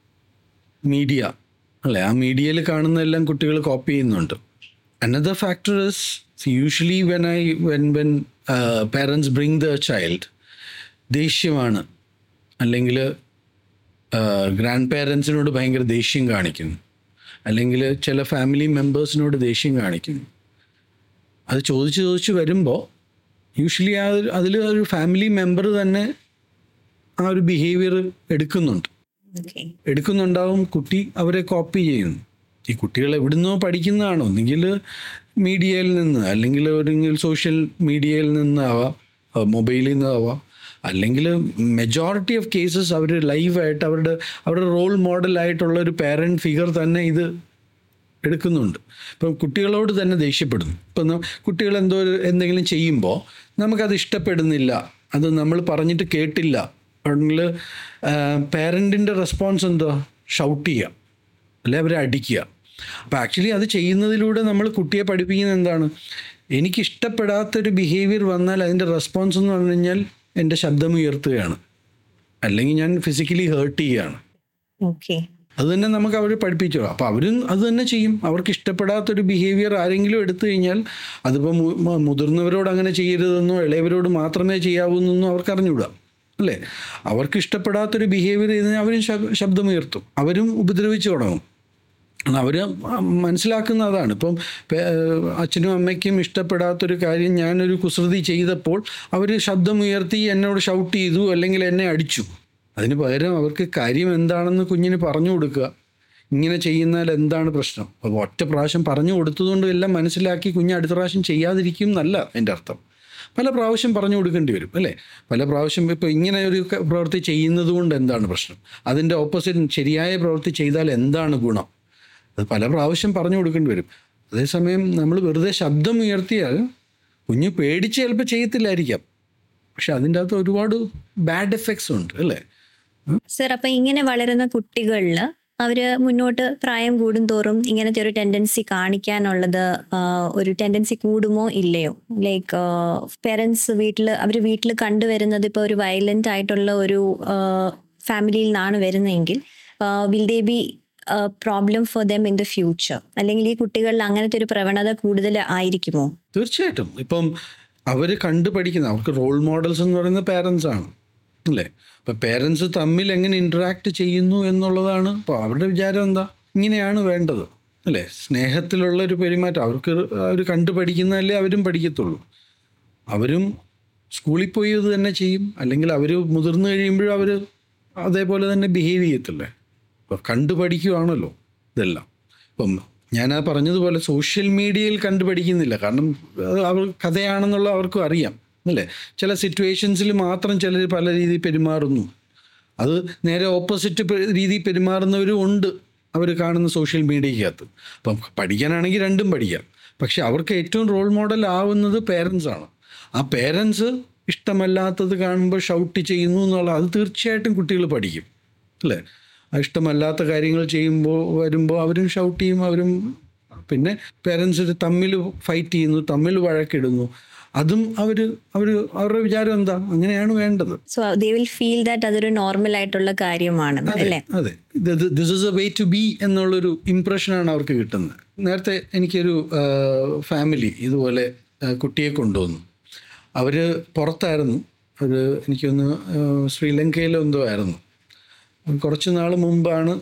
മീഡിയ അല്ലേ, ആ മീഡിയയിൽ കാണുന്നതെല്ലാം കുട്ടികൾ കോപ്പി ചെയ്യുന്നുണ്ട്. Another factor is, see, usually when I when when uh, parents bring the child, ദേഷ്യമാണ് അല്ലെങ്കിൽ ഗ്രാൻഡ് പേരൻസിനോട് ഭയങ്കര ദേഷ്യം കാണിക്കുന്നു, അല്ലെങ്കിൽ ചില ഫാമിലി മെമ്പേഴ്സിനോട് ദേഷ്യം കാണിക്കുന്നു. അത് ചോദിച്ച് ചോദിച്ച് വരുമ്പോൾ യൂഷ്വലി ആ അതിൽ ഒരു ഫാമിലി മെമ്പർ തന്നെ ആ ഒരു ബിഹേവിയർ എടുക്കുന്നുണ്ട് എടുക്കുന്നുണ്ടാവും കുട്ടി അവരെ കോപ്പി ചെയ്യുന്നു. ഈ കുട്ടികൾ എവിടുന്നോ പഠിക്കുന്നതാണോ, ഒന്നെങ്കിൽ മീഡിയയിൽ നിന്ന്, അല്ലെങ്കിൽ ഒരു സോഷ്യൽ മീഡിയയിൽ നിന്നാവാം, മൊബൈലിൽ നിന്നാവാം, അല്ലെങ്കിൽ മെജോറിറ്റി ഓഫ് കേസസ് അവർ ലൈവായിട്ട് അവരുടെ അവരുടെ റോൾ മോഡലായിട്ടുള്ള ഒരു പാരൻറ്റ് ഫിഗർ തന്നെ ഇത് എടുക്കുന്നുണ്ട്. ഇപ്പം കുട്ടികളോട് തന്നെ ദേഷ്യപ്പെടുന്നു. ഇപ്പം കുട്ടികൾ എന്തോ എന്തെങ്കിലും ചെയ്യുമ്പോൾ നമുക്കത് ഇഷ്ടപ്പെടുന്നില്ല, അത് നമ്മൾ പറഞ്ഞിട്ട് കേട്ടില്ല, അല്ലെങ്കിൽ പാരൻറ്റിൻ്റെ റെസ്പോൺസ് എന്തോ ഷൗട്ട് ചെയ്യുക, അല്ലെ അവരെ അടിക്കുക. അപ്പോൾ ആക്ച്വലി അത് ചെയ്യുന്നതിലൂടെ നമ്മൾ കുട്ടിയെ പഠിപ്പിക്കുന്നത് എന്താണ്, എനിക്കിഷ്ടപ്പെടാത്തൊരു ബിഹേവിയർ വന്നാൽ അതിൻ്റെ റെസ്പോൺസ് എന്ന് പറഞ്ഞു കഴിഞ്ഞാൽ എൻ്റെ ശബ്ദം ഉയർത്തുകയാണ്, അല്ലെങ്കിൽ ഞാൻ ഫിസിക്കലി ഹേർട്ട് ചെയ്യുകയാണ്. അത് തന്നെ നമുക്ക് അവർ പഠിപ്പിച്ചു. അപ്പോൾ അവരും അത് തന്നെ ചെയ്യും. അവർക്ക് ഇഷ്ടപ്പെടാത്തൊരു ബിഹേവിയർ ആരെങ്കിലും എടുത്തു കഴിഞ്ഞാൽ അതിപ്പോൾ മുതിർന്നവരോട് അങ്ങനെ ചെയ്യരുതെന്നോ ഇളയവരോട് മാത്രമേ ചെയ്യാവൂ എന്നൊന്നും അവർക്ക് അറിഞ്ഞുകൂടാ അല്ലേ. അവർക്ക് ഇഷ്ടപ്പെടാത്തൊരു ബിഹേവിയർ ചെയ്ത് അവരും ശബ്ദമുയർത്തും, അവരും ഉപദ്രവിച്ചു തുടങ്ങും. അവർ മനസ്സിലാക്കുന്ന അതാണ്. ഇപ്പം അച്ഛനും അമ്മയ്ക്കും ഇഷ്ടപ്പെടാത്തൊരു കാര്യം ഞാനൊരു കുസൃതി ചെയ്തപ്പോൾ അവർ ശബ്ദമുയർത്തി എന്നോട് ഷൗട്ട് ചെയ്തു, അല്ലെങ്കിൽ എന്നെ അടിച്ചു. അതിന് പകരം അവർക്ക് കാര്യം എന്താണെന്ന് കുഞ്ഞിന് പറഞ്ഞു കൊടുക്കുക. ഇങ്ങനെ ചെയ്യുന്നാൽ എന്താണ് പ്രശ്നം, അപ്പോൾ ഒറ്റ പ്രാവശ്യം പറഞ്ഞു കൊടുത്തതുകൊണ്ട് എല്ലാം മനസ്സിലാക്കി കുഞ്ഞ് അടുത്ത പ്രാവശ്യം ചെയ്യാതിരിക്കും എന്നല്ല എൻ്റെ അർത്ഥം. പല പ്രാവശ്യം പറഞ്ഞു കൊടുക്കേണ്ടി വരും അല്ലേ. പല പ്രാവശ്യം ഇപ്പോൾ ഇങ്ങനെ ഒരു പ്രവൃത്തി ചെയ്യുന്നത് കൊണ്ട് എന്താണ് പ്രശ്നം, അതിൻ്റെ ഓപ്പോസിറ്റ് ശരിയായ പ്രവൃത്തി ചെയ്താൽ എന്താണ് ഗുണം, അത് പല പ്രാവശ്യം പറഞ്ഞു കൊടുക്കേണ്ടി വരും. അതേസമയം നമ്മൾ വെറുതെ ശബ്ദം ഉയർത്തിയാൽ കുഞ്ഞ് പേടിച്ച് ചിലപ്പോൾ ചെയ്യത്തില്ലായിരിക്കാം, പക്ഷെ അതിൻ്റെ അകത്ത് ഒരുപാട് ബാഡ് എഫക്ട്സ് ഉണ്ട് അല്ലേ. സർ, അപ്പം ഇങ്ങനെ വളരുന്ന കുട്ടികളിൽ അവര് മുന്നോട്ട് പ്രായം കൂടും തോറും ഇങ്ങനത്തെ ഒരു ടെൻഡൻസി കാണിക്കാനുള്ളത് ആഹ്, ഒരു ടെൻഡൻസി കൂടുമോ ഇല്ലയോ? ലൈക്ക് പേരൻസ് വീട്ടിൽ അവർ വീട്ടിൽ കണ്ടുവരുന്നത് ഇപ്പോൾ ഒരു വയലന്റ് ആയിട്ടുള്ള ഒരു ഫാമിലിയിൽ നിന്നാണ് വരുന്നതെങ്കിൽ will they be problem for them in the future? അല്ലെങ്കിൽ ഈ കുട്ടികളിൽ അങ്ങനത്തെ ഒരു പ്രവണത കൂടുതൽ ആയിരിക്കുമോ? തീർച്ചയായിട്ടും. ഇപ്പം അവർ കണ്ടുപഠിക്കുന്ന, അവർക്ക് റോൾ മോഡൽസ് എന്ന് പറയുന്നത് പേരൻസ് ആണ് അല്ലേ? അപ്പം പേരൻസ് തമ്മിൽ എങ്ങനെ ഇൻറ്ററാക്ട് ചെയ്യുന്നു എന്നുള്ളതാണ്. അപ്പോൾ അവരുടെ വിചാരം എന്താ, ഇങ്ങനെയാണ് വേണ്ടത് അല്ലേ? സ്നേഹത്തിലുള്ള ഒരു പെരുമാറ്റം അവർക്ക് അവർ കണ്ടുപഠിക്കുന്നതല്ലേ അവരും പഠിക്കത്തുള്ളൂ. അവരും സ്കൂളിൽ പോയി ഇത് തന്നെ ചെയ്യും, അല്ലെങ്കിൽ അവർ മുതിർന്നു കഴിയുമ്പോഴും അവർ അതേപോലെ തന്നെ ബിഹേവ് ചെയ്യത്തില്ലേ? അപ്പോൾ കണ്ടുപഠിക്കുകയാണല്ലോ ഇതെല്ലാം. ഇപ്പം ഞാനാ പറഞ്ഞതുപോലെ സോഷ്യൽ മീഡിയയിൽ കണ്ടുപഠിക്കുന്നില്ല, കാരണം അത് അവർ കഥയാണെന്നുള്ള അവർക്കും അറിയാം അല്ലേ? ചില സിറ്റുവേഷൻസിൽ മാത്രം ചിലർ പല രീതിയിൽ പെരുമാറുന്നു. അത് നേരെ ഓപ്പോസിറ്റ് രീതിയിൽ പെരുമാറുന്നവരും ഉണ്ട് അവർ കാണുന്ന സോഷ്യൽ മീഡിയക്കകത്ത്. അപ്പം പഠിക്കാനാണെങ്കിൽ രണ്ടും പഠിക്കാം. പക്ഷെ അവർക്ക് ഏറ്റവും റോൾ മോഡൽ ആവുന്നത് പേരൻസാണ്. ആ പേരൻസ് ഇഷ്ടമല്ലാത്തത് കാണുമ്പോൾ ഷൗട്ട് ചെയ്യുന്നു എന്നുള്ള, അത് തീർച്ചയായിട്ടും കുട്ടികൾ പഠിക്കും അല്ലേ? ആ ഇഷ്ടമല്ലാത്ത കാര്യങ്ങൾ ചെയ്യുമ്പോൾ വരുമ്പോൾ അവരും ഷൗട്ട് ചെയ്യും, അവരും പിന്നെ പേരൻസ് തമ്മിൽ ഫൈറ്റ് ചെയ്യുന്നു, തമ്മിൽ വഴക്കിടുന്നു. അതും അവർ അവർ അവരുടെ വിചാരം എന്താ, അങ്ങനെയാണ് വേണ്ടത്. So they will feel that അതൊരു നോർമൽ ആയിട്ടുള്ള കാര്യമാണ് അല്ലേ? അതെ, this is a way to be എന്നുള്ളൊരു ഇംപ്രഷനാണ് അവർക്ക് കിട്ടുന്നത്. നേരത്തെ എനിക്കൊരു ഫാമിലി ഇതുപോലെ കുട്ടിയെ കൊണ്ടുവന്നു. അവർ പുറത്തായിരുന്നു, ഒരു എനിക്കൊന്ന് ശ്രീലങ്കയിലോ എന്തോ ആയിരുന്നു. കുറച്ച് നാൾ മുമ്പാണ്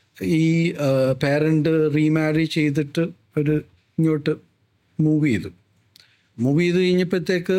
ഈ പാരൻ്റ് റീമാരി ചെയ്തിട്ട് ഒരു ഇങ്ങോട്ട് മൂവ് ചെയ്തു. മൂവ് ചെയ്ത് കഴിഞ്ഞപ്പോഴത്തേക്ക്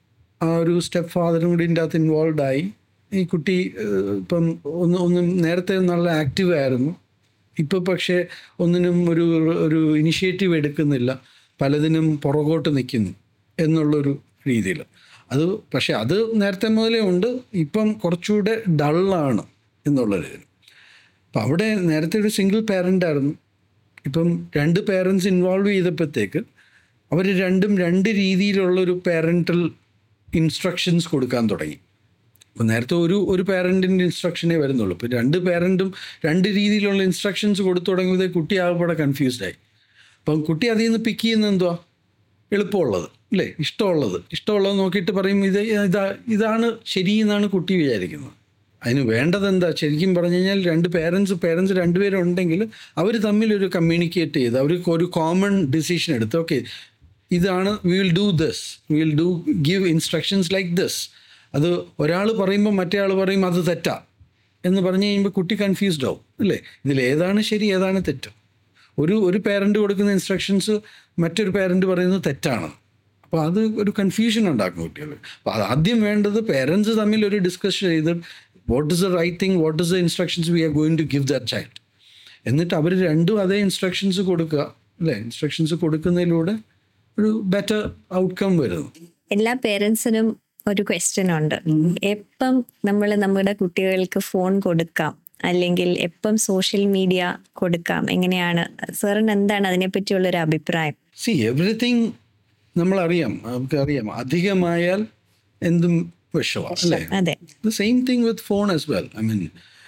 ആ ഒരു സ്റ്റെപ്പ് ഫാദറും കൂടി ഇതിൻ്റെ അകത്ത് ഇൻവോൾവ് ആയി. ഈ കുട്ടി ഇപ്പം ഒന്ന് ഒന്നും നേരത്തെ നല്ല ആക്റ്റീവ് ആയിരുന്നു, ഇപ്പോൾ പക്ഷേ ഒന്നിനും ഒരു ഒരു ഇനിഷ്യേറ്റീവ് എടുക്കുന്നില്ല, പലതിനും പുറകോട്ട് നിൽക്കുന്നു എന്നുള്ളൊരു രീതിയിൽ. അത് പക്ഷേ അത് നേരത്തെ മുതലേ ഉണ്ട്, ഇപ്പം കുറച്ചുകൂടെ ഡള്ളാണ് എന്നുള്ളത്. അപ്പം അവിടെ നേരത്തെ ഒരു സിംഗിൾ പാരൻ്റ് ആയിരുന്നു, ഇപ്പം രണ്ട് പേരൻസ് ഇൻവോൾവ് ചെയ്തപ്പോഴത്തേക്ക് അവർ രണ്ടും രണ്ട് രീതിയിലുള്ളൊരു പാരൻ്റൽ ഇൻസ്ട്രക്ഷൻസ് കൊടുക്കാൻ തുടങ്ങി. അപ്പോൾ നേരത്തെ ഒരു ഒരു പാരൻറ്റിൻ്റെ ഇൻസ്ട്രക്ഷനേ വരുന്നുള്ളൂ. ഇപ്പോൾ രണ്ട് പാരൻറ്റും രണ്ട് രീതിയിലുള്ള ഇൻസ്ട്രക്ഷൻസ് കൊടുത്തു തുടങ്ങിയതേ കുട്ടി ആകെപ്പാടെ കൺഫ്യൂസ്ഡായി. അപ്പം കുട്ടി അതിൽ നിന്ന് പിക്ക് ചെയ്യുന്നത് എന്തുവാ, എളുപ്പമുള്ളത് അല്ലേ, ഇഷ്ടമുള്ളത് ഇഷ്ടമുള്ളത് നോക്കിയിട്ട് പറയും ഇത് ഇതാ ഇതാണ് ശരി എന്നാണ് കുട്ടി വിചാരിക്കുന്നത്. അതിന് വേണ്ടത് എന്താ, ശരിക്കും പറഞ്ഞു കഴിഞ്ഞാൽ രണ്ട് പേരൻസ് പേരൻസ് രണ്ടുപേരും ഉണ്ടെങ്കിൽ അവർ തമ്മിലൊരു കമ്മ്യൂണിക്കേറ്റ് ചെയ്ത് അവർ ഒരു കോമൺ ഡിസിഷൻ എടുത്ത്, ഓക്കെ ഇതാണ്, we will do this, we will do give instructions like this. അത് ഒരാൾ പറയുമ്പോൾ മറ്റേ ആൾ പറയും അത് തെറ്റാ എന്ന് പറഞ്ഞു കഴിയുമ്പോൾ കുട്ടി കൺഫ്യൂസ്ഡ് ആവും അല്ലേ? ഇതിൽ ഏതാണ് ശരി ഏതാണ് തെറ്റ്? ഒരു ഒരു പേരൻ്റ് കൊടുക്കുന്ന ഇൻസ്ട്രക്ഷൻസ് മറ്റൊരു പേരൻ്റ് പറയുന്നത് തെറ്റാണ്. അപ്പോൾ അത് ഒരു കൺഫ്യൂഷൻ ഉണ്ടാക്കും കുട്ടികൾ. അപ്പോൾ അത് ആദ്യം വേണ്ടത് പേരൻസ് തമ്മിൽ ഒരു ഡിസ്കഷൻ ചെയ്ത് what is the right thing, what is the instructions we are going to give that child. എന്നിട്ട് അവർ രണ്ടും അതേ ഇൻസ്ട്രക്ഷൻസ് കൊടുക്കുക അല്ലേ? ഇൻസ്ട്രക്ഷൻസ് കൊടുക്കുന്നതിലൂടെ ഒരു ബെറ്റർ ഔട്ട്കം വരുന്നു. എല്ലാ പേരൻസിനും ഒരു ക്വസ്റ്റ്യൻ ഉണ്ട്, എപ്പം നമ്മൾ നമ്മുടെ കുട്ടികൾക്ക് ഫോൺ കൊടുക്കാം അല്ലെങ്കിൽ എപ്പം സോഷ്യൽ മീഡിയ കൊടുക്കാം, എങ്ങനെയാണ് സാറിന് എന്താണ് അതിനെപ്പറ്റിയുള്ളൊരു അഭിപ്രായം? സി എവറിത്തിങ് നമ്മളറിയാം, നമുക്കറിയാം അധികമായാൽ എന്തും വിഷമാണ് അല്ലേ? അതെ. The same thing with phone as well. I mean,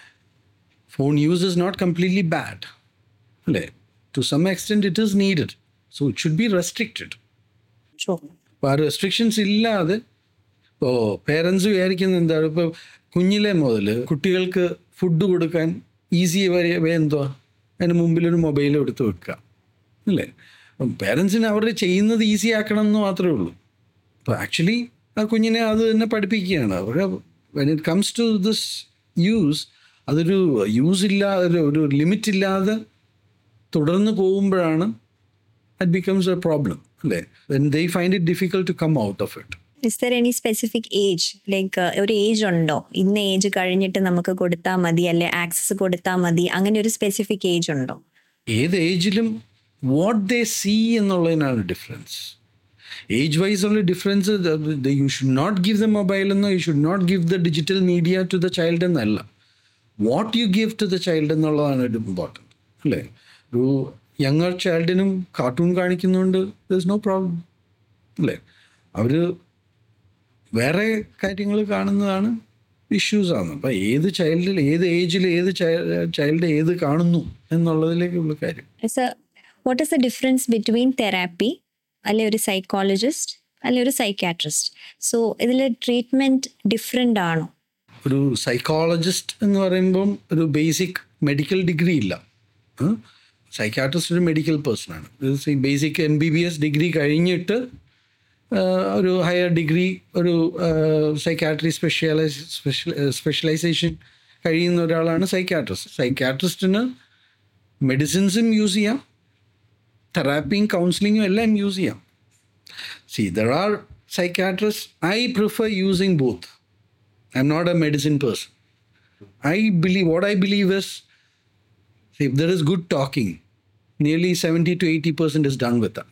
phone use is not completely bad. അല്ലേ? To some extent it is needed. So it should be restricted. Sure. അപ്പോൾ ആ റെസ്ട്രിക്ഷൻസ് ഇല്ലാതെ ഇപ്പോൾ പേരൻസ് വിചാരിക്കുന്നത് എന്താണ്, ഇപ്പോൾ കുഞ്ഞിലെ മുതൽ കുട്ടികൾക്ക് ഫുഡ് കൊടുക്കാൻ ഈസി വരെ വേ എന്തുവാ, അതിന് മുമ്പിലൊരു മൊബൈൽ എടുത്ത് വെക്കുക അല്ലേ? അപ്പം പേരൻസിന് അവർ ചെയ്യുന്നത് ഈസി ആക്കണം എന്ന് മാത്രമേ ഉള്ളൂ. അപ്പോൾ ആക്ച്വലി ആ കുഞ്ഞിനെ അത് തന്നെ പഠിപ്പിക്കുകയാണ്. അവർ when it comes to this use, അതൊരു യൂസ് ഇല്ലാതെ ഒരു ലിമിറ്റ് ഇല്ലാതെ തുടർന്ന് പോകുമ്പോഴാണ് ഇറ്റ് ബിക്കംസ് എ പ്രോബ്ലം അല്ലേ? When they find it difficult to come out of it. Is there any specific age, like ഒരു ഏജ് ഉണ്ടോ, ഇന്ന ഏജ് കഴിഞ്ഞിട്ട് നമുക്ക് കൊടുത്താൽ മതി അല്ലെ ആക്സസ് കൊടുത്താൽ മതി, അങ്ങനെ ഒരു സ്പെസിഫിക് ഏജ് ഉണ്ടോ? ഏത് ഏജിലും വാട്ട് ദേ സീ എന്നുള്ളതിനാണ് ഡിഫറൻസ്. ഏജ് വൈസ് ഉള്ള difference, you should not give the mobile എന്നോ you should not give the digital media to the child എന്നല്ല, what you give to the child എന്നുള്ളതാണ് important അല്ലേ? ഒരു യങ്ങർ ചൈൽഡിനും cartoon കാണിക്കുന്നുണ്ട്, there is no problem അല്ലേ? അവർ വേറെ കാര്യങ്ങൾ കാണുന്നതാണ് ഇഷ്യൂസാണ്. അപ്പം ഏത് ചൈൽഡിൽ ഏത് ഏജിൽ ഏത് ചൈൽഡ് ഏത് കാണുന്നു എന്നുള്ളതിലേക്കുള്ള കാര്യം. Sir, what is the difference between therapy, അല്ലെ ഒരു സൈക്കോളജിസ്റ്റ്, അല്ലെ ഒരു സൈക്യാട്രിസ്റ്റ്? സോ ഇതിൽ ട്രീറ്റ്മെൻറ്റ് ഡിഫറെൻ്റ് ആണോ? ഒരു സൈക്കോളജിസ്റ്റ് എന്ന് പറയുമ്പം ഒരു ബേസിക് മെഡിക്കൽ ഡിഗ്രി ഇല്ല. സൈക്യാട്രിസ്റ്റ് ഒരു മെഡിക്കൽ പേഴ്സണാണ്. Basic M B B S degree കഴിഞ്ഞിട്ട് ഒരു ഹയർ ഡിഗ്രി ഒരു സൈക്യാട്രി സ്പെഷ്യലൈസ് സ്പെഷ്യൽ സ്പെഷ്യലൈസേഷൻ കഴിയുന്ന ഒരാളാണ് സൈക്യാട്രിസ്റ്റ്. സൈക്യാട്രിസ്റ്റിന് മെഡിസിൻസും യൂസ് ചെയ്യാം, തെറാപ്പിയും കൗൺസിലിങ്ങും എല്ലാം യൂസ് ചെയ്യാം. See there are psychiatrist, I prefer using both. I'm not a medicine person. I believe what I believe is, if there is good talking, nearly seventy to eighty percent is done with that.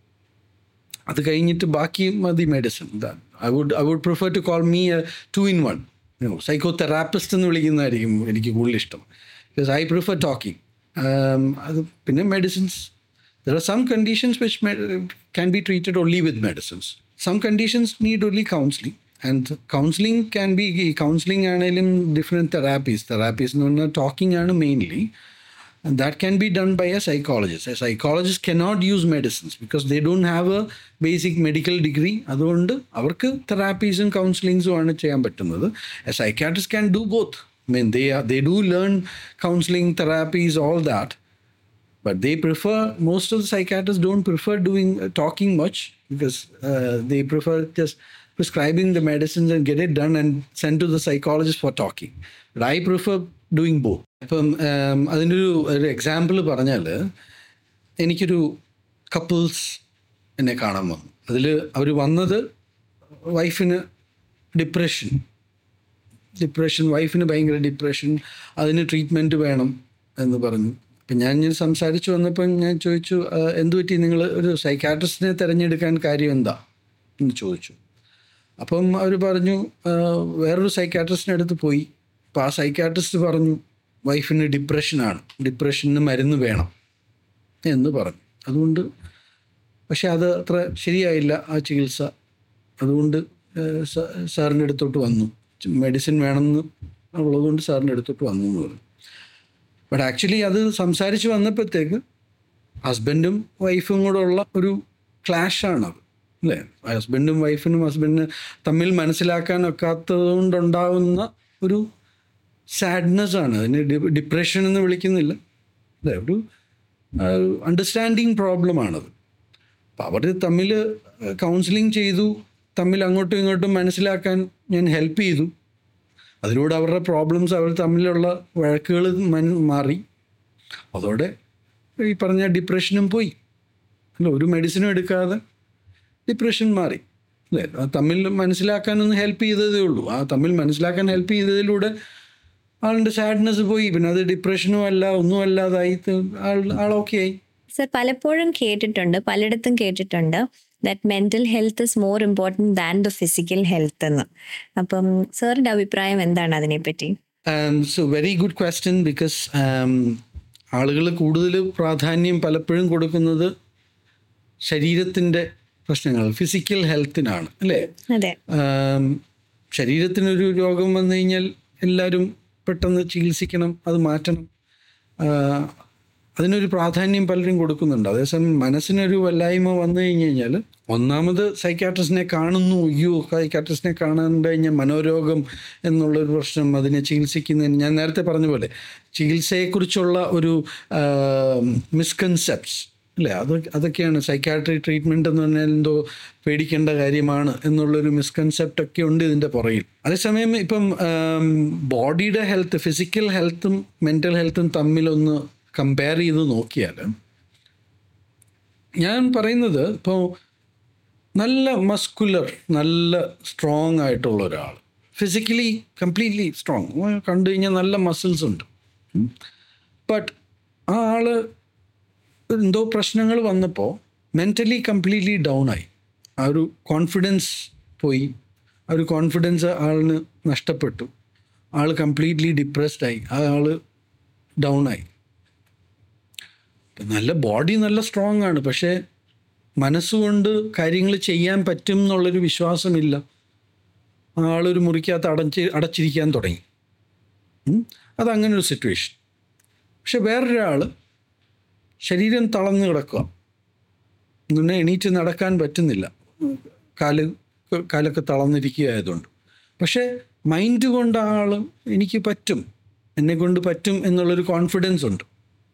അത് കഴിഞ്ഞിട്ട് ബാക്കി മതി medicine. I would I would prefer to call me a two in one. Psychotherapist എന്ന് വിളിക്കുന്നതായിരിക്കും എനിക്ക് കൂടുതൽ ഇഷ്ടം. Because I prefer talking. അത് പിന്നെ medicines, there are some conditions which can be treated only with medicines. Some conditions need only counseling. And counseling can be, counseling ആണെങ്കിലും different therapies. Therapies എന്ന് പറഞ്ഞാൽ ടോക്കിംഗ് ആണ് mainly. And that can be done by a psychologist. A psychologist cannot use medicines because they don't have a basic medical degree. അതുകൊണ്ട് അവർക്ക് തെറാപ്പീസും കൗൺസിലിങ്സും ആണ് ചെയ്യാൻ പറ്റുന്നത്. A psychiatrist can do both. I mean, they are, they do learn counseling, therapies, all that. But they prefer, most of the psychiatrists don't prefer doing uh, talking much because uh, they prefer just prescribing the medicines and get it done and send to the psychologist for talking. But I prefer doing both. ഇപ്പം അതിനൊരു ഒരു example പറഞ്ഞാൽ, എനിക്കൊരു couples എന്നെ കാണാൻ വന്നു. അതിൽ അവർ വന്നത് വൈഫിന് ഡിപ്രഷൻ ഡിപ്രഷൻ വൈഫിന് ഭയങ്കര ഡിപ്രഷൻ, അതിന് ട്രീറ്റ്മെൻറ്റ് വേണം എന്ന് പറഞ്ഞു. അപ്പം ഞാൻ ഞാൻ സംസാരിച്ച് വന്നപ്പം ഞാൻ ചോദിച്ചു, എന്തു പറ്റി നിങ്ങൾ ഒരു സൈക്കാട്രിസ്റ്റിനെ തിരഞ്ഞെടുക്കാൻ കാര്യം എന്താ എന്ന് ചോദിച്ചു. അപ്പം അവർ പറഞ്ഞു, വേറൊരു സൈക്കാട്രിസ്റ്റിൻ്റെ അടുത്ത് പോയി. അപ്പോൾ ആ സൈക്കാട്രിസ്റ്റ് പറഞ്ഞു വൈഫിന് ഡിപ്രഷനാണ്, ഡിപ്രഷന് മരുന്ന് വേണം എന്ന് പറഞ്ഞു. അതുകൊണ്ട് പക്ഷെ അത് അത്ര ശരിയായില്ല ആ ചികിത്സ. അതുകൊണ്ട് സാറിൻ്റെ അടുത്തോട്ട് വന്നു, മെഡിസിൻ വേണമെന്ന് ഉള്ളതുകൊണ്ട് സാറിൻ്റെ അടുത്തോട്ട് വന്നു എന്ന് പറഞ്ഞു. ബട്ട് ആക്ച്വലി അത് സംസാരിച്ച് വന്നപ്പോഴത്തേക്ക് ഹസ്ബൻഡും വൈഫും കൂടെ ഉള്ള ഒരു ക്ലാഷാണത്, അല്ലേ? ഹസ്ബൻഡും വൈഫിനും ഹസ്ബൻഡിന് തമ്മിൽ മനസ്സിലാക്കാൻ ഒക്കാത്തത് കൊണ്ടുണ്ടാകുന്ന ഒരു സാഡ്നെസ് ആണ്. അതിന് ഡിപ്രഷൻ എന്ന് വിളിക്കുന്നില്ല, അല്ലേ? ഒരു അണ്ടർസ്റ്റാൻഡിങ് പ്രോബ്ലമാണത്. അപ്പം അവർ തമ്മിൽ കൗൺസിലിംഗ് ചെയ്തു, തമ്മിൽ അങ്ങോട്ടും ഇങ്ങോട്ടും മനസ്സിലാക്കാൻ ഞാൻ ഹെൽപ്പ് ചെയ്തു. അതിലൂടെ അവരുടെ പ്രോബ്ലംസ്, അവർ തമ്മിലുള്ള വഴക്കുകൾ മാറി. അതോടെ ഈ പറഞ്ഞ ഡിപ്രഷനും പോയി, അല്ല? ഒരു മെഡിസിനും എടുക്കാതെ ഡിപ്രഷൻ മാറി, അല്ലേ? തമ്മിൽ മനസ്സിലാക്കാനൊന്ന് ഹെൽപ്പ് ചെയ്തതേ ഉള്ളൂ. ആ തമ്മിൽ മനസ്സിലാക്കാൻ ഹെൽപ്പ് ചെയ്തതിലൂടെ ആളുടെ സാഡ്നെസ് പോയി. പിന്നെ അത് ഡിപ്രഷനും അല്ല, ഒന്നും അല്ലാതായി, ആൾ ആൾ ഓക്കെ ആയി. സർ, പലപ്പോഴും കേട്ടിട്ടുണ്ട്, പലയിടത്തും കേട്ടിട്ടുണ്ട് that mental health is more important than the physical health എന്ന്. അപ്പം സാറിൻ്റെ അഭിപ്രായം എന്താണ് അതിനെപ്പറ്റി? So very good question. Because ആളുകൾ കൂടുതൽ പ്രാധാന്യം പലപ്പോഴും കൊടുക്കുന്നത് ശരീരത്തിൻ്റെ പ്രശ്നങ്ങൾ, ഫിസിക്കൽ ഹെൽത്തിനാണ്, അല്ലേ? അതെ. ശരീരത്തിനൊരു രോഗം വന്നു കഴിഞ്ഞാൽ എല്ലാവരും പെട്ടെന്ന് ചികിത്സിക്കണം, അത് മാറ്റണം, അതിനൊരു പ്രാധാന്യം പലരും കൊടുക്കുന്നുണ്ട്. അതേസമയം മനസ്സിനൊരു വല്ലായ്മ വന്നു കഴിഞ്ഞ് കഴിഞ്ഞാൽ ഒന്നാമത് സൈക്കാട്രിസ്റ്റിനെ കാണുന്നു, അയ്യോ സൈക്കാട്രിസ്റ്റിനെ കാണാണ്ട് കഴിഞ്ഞാൽ മനോരോഗം എന്നുള്ളൊരു പ്രശ്നം, അതിനെ ചികിത്സിക്കുന്നതിന് ഞാൻ നേരത്തെ പറഞ്ഞ പോലെ ചികിത്സയെക്കുറിച്ചുള്ള ഒരു മിസ്കൺസെപ്റ്റ്സ്, അല്ലേ? അത് അതൊക്കെയാണ് സൈക്കാട്രി ട്രീറ്റ്മെൻറ്റ് എന്ന് പറഞ്ഞാൽ എന്തോ പേടിക്കേണ്ട കാര്യമാണ് എന്നുള്ളൊരു മിസ്കൺസെപ്റ്റൊക്കെ ഉണ്ട് ഇതിൻ്റെ പുറകിൽ. അതേസമയം ഇപ്പം ബോഡിയുടെ ഹെൽത്ത്, ഫിസിക്കൽ ഹെൽത്തും മെൻ്റൽ ഹെൽത്തും തമ്മിലൊന്ന് കമ്പയർ ചെയ്ത് നോക്കിയാൽ ഞാൻ പറയുന്നത്, ഇപ്പോൾ നല്ല മസ്കുലർ, നല്ല സ്ട്രോങ് ആയിട്ടുള്ള ഒരാൾ, ഫിസിക്കലി കംപ്ലീറ്റ്ലി സ്ട്രോങ്, കണ്ടു കഴിഞ്ഞാൽ നല്ല മസിൽസ് ഉണ്ട്, ബട്ട് ആ ആൾ എന്തോ പ്രശ്നങ്ങൾ വന്നപ്പോൾ മെൻ്റലി കംപ്ലീറ്റ്ലി ഡൗൺ ആയി. ആ ഒരു കോൺഫിഡൻസ് പോയി, ആ ഒരു കോൺഫിഡൻസ് ആളിന് നഷ്ടപ്പെട്ടു, ആൾ കംപ്ലീറ്റ്ലി ഡിപ്രസ്ഡ് ആയി, ആ ആൾ ഡൗൺ ആയി. നല്ല ബോഡി നല്ല സ്ട്രോങ് ആണ്, പക്ഷേ മനസ്സുകൊണ്ട് കാര്യങ്ങൾ ചെയ്യാൻ പറ്റും എന്നുള്ളൊരു വിശ്വാസമില്ല. ആളൊരു മുറിക്കകത്ത് അടച്ച് അടച്ചിരിക്കാൻ തുടങ്ങി. അതങ്ങനെ ഒരു സിറ്റുവേഷൻ. പക്ഷെ വേറൊരാൾ ശരീരം തളർന്ന് കിടക്കുക, എന്നെ എണീറ്റ് നടക്കാൻ പറ്റുന്നില്ല, കാല് കാലൊക്കെ തളർന്നിരിക്കുകയായതുകൊണ്ട്. പക്ഷേ മൈൻഡ് കൊണ്ട് ആൾ എനിക്ക് പറ്റും, എന്നെ കൊണ്ട് പറ്റും എന്നുള്ളൊരു കോൺഫിഡൻസ് ഉണ്ട്.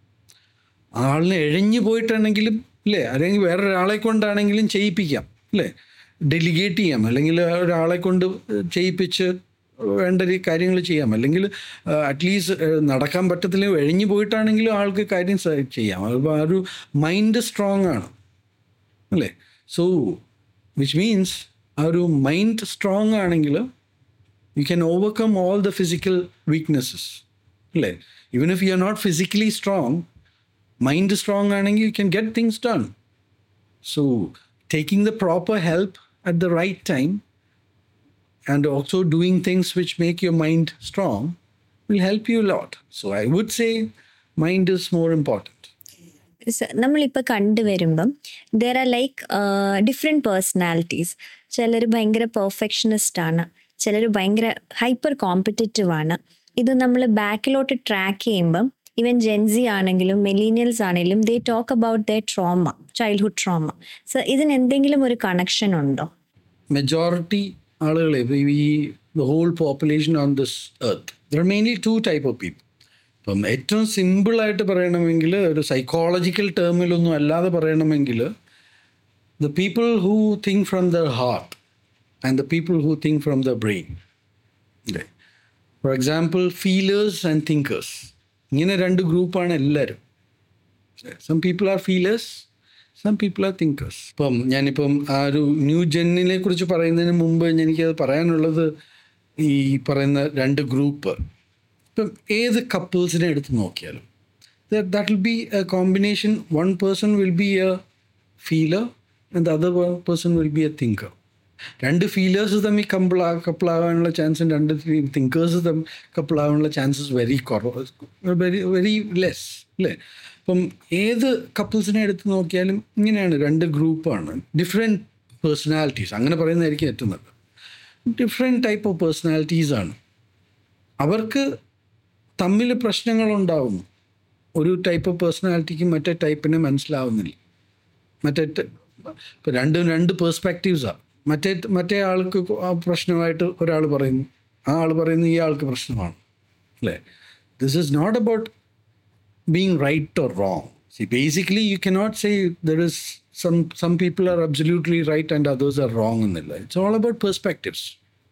ആളിനെ എഴഞ്ഞു പോയിട്ടാണെങ്കിലും അല്ലേ, അല്ലെങ്കിൽ വേറൊരാളെ കൊണ്ടാണെങ്കിലും ചെയ്യിപ്പിക്കാം അല്ലേ, ഡെലിഗേറ്റ് ചെയ്യാം, അല്ലെങ്കിൽ ഒരാളെ കൊണ്ട് ചെയ്യിപ്പിച്ച് വേണ്ട കാര്യങ്ങൾ ചെയ്യാം, അല്ലെങ്കിൽ അറ്റ്ലീസ്റ്റ് നടക്കാൻ പറ്റത്തില്ലെങ്കിൽ എഴഞ്ഞു പോയിട്ടാണെങ്കിലും ആൾക്ക് കാര്യം ചെയ്യാം. അപ്പോൾ ആ ഒരു മൈൻഡ് സ്ട്രോങ് ആണ് അല്ലേ. സോ വിച്ച് മീൻസ് ആ ഒരു മൈൻഡ് സ്ട്രോങ് ആണെങ്കിൽ you can overcome all the physical weaknesses അല്ലേ. Even if you are not physically strong, mind strong ആണെങ്കിൽ you can get things done. So taking the proper help at the right time and also doing things which make your mind strong will help you a lot. So I would say mind is more important. നമ്മളിപ്പോൾ കണ്ടുവരുമ്പം there are like different personalities. ചിലർ ഭയങ്കര perfectionist ആണ്, ചിലർ ഭയങ്കര hyper competitive ആണ്. ഇത് നമ്മൾ ബാക്കിലോട്ട് ട്രാക്ക് ചെയ്യുമ്പം ഈവൻ ജെൻസി ആണെങ്കിലും മിലീനിയൽസ് ആണെങ്കിലും they talk about the trauma, childhood trauma. So ഇതിന് എന്തെങ്കിലും ഒരു കണക്ഷൻ ഉണ്ടോ? മെജോറിറ്റി ആളുകളെ ഈ the whole population on this earth there are mainly two type of people. ഇപ്പം ഏറ്റവും സിമ്പിളായിട്ട് പറയണമെങ്കിൽ, ഒരു സൈക്കോളജിക്കൽ ടേമിലൊന്നും അല്ലാതെ പറയണമെങ്കിൽ, the people who think from the heart and the people who think from the brain അല്ലേ. For example feelers and thinkers, ഇങ്ങനെ രണ്ട് ഗ്രൂപ്പാണ് എല്ലാവരും. Some people R feelers, some people are thinkers. ഇപ്പം ഞാനിപ്പം ആ ഒരു ന്യൂ ജെന്നിനെ കുറിച്ച് പറയുന്നതിന് മുമ്പ് എനിക്കത് പറയാനുള്ളത്, ഈ പറയുന്ന രണ്ട് ഗ്രൂപ്പ് ഇപ്പം ഏത് കപ്പിൾസിനെ എടുത്ത് നോക്കിയാലും that will be a combination. One person will be a feeler and the other person will be a thinker. രണ്ട് ഫീലേഴ്സ് തമ്മിൽ കപ്പിളാ കപ്പിളാകാനുള്ള ചാൻസും രണ്ട് തിങ്കേഴ്സ് തമ്മിൽ കപ്പിളാകാനുള്ള ചാൻസസ് വെരി കുറവ്, വെരി വെരി ലെസ് അല്ലേ. അപ്പം ഏത് കപ്പിൾസിനെ എടുത്ത് നോക്കിയാലും ഇങ്ങനെയാണ്, രണ്ട് ഗ്രൂപ്പാണ്, ഡിഫറെൻറ്റ് പേഴ്സണാലിറ്റീസ്, അങ്ങനെ പറയുന്നതായിരിക്കും ഏറ്റവും നല്ലത്. ഡിഫറെൻറ്റ് ടൈപ്പ് ഓഫ് പേഴ്സണാലിറ്റീസാണ്. അവർക്ക് തമ്മിൽ പ്രശ്നങ്ങളുണ്ടാവുന്നു. ഒരു ടൈപ്പ് ഓഫ് പേഴ്സണാലിറ്റിക്ക് മറ്റേ ടൈപ്പിനെ മനസ്സിലാവുന്നില്ല. മറ്റേ ഇപ്പം രണ്ടും രണ്ട് പേഴ്സ്പെക്റ്റീവ്സാണ്. മറ്റേ മറ്റേ ആൾക്ക് പ്രശ്നമായിട്ട് ഒരാൾ പറയുന്നു, ആ ആൾ പറയുന്നു ഈ ആൾക്ക് പ്രശ്നമാണ് അല്ലേ. This is not about being right or wrong. See basically you cannot say there is some some people are absolutely right and others are wrong എന്നില്ല. ഇറ്റ്സ് ഓൾ അബൌട്ട് പെർസ്പെക്റ്റീവ്സ്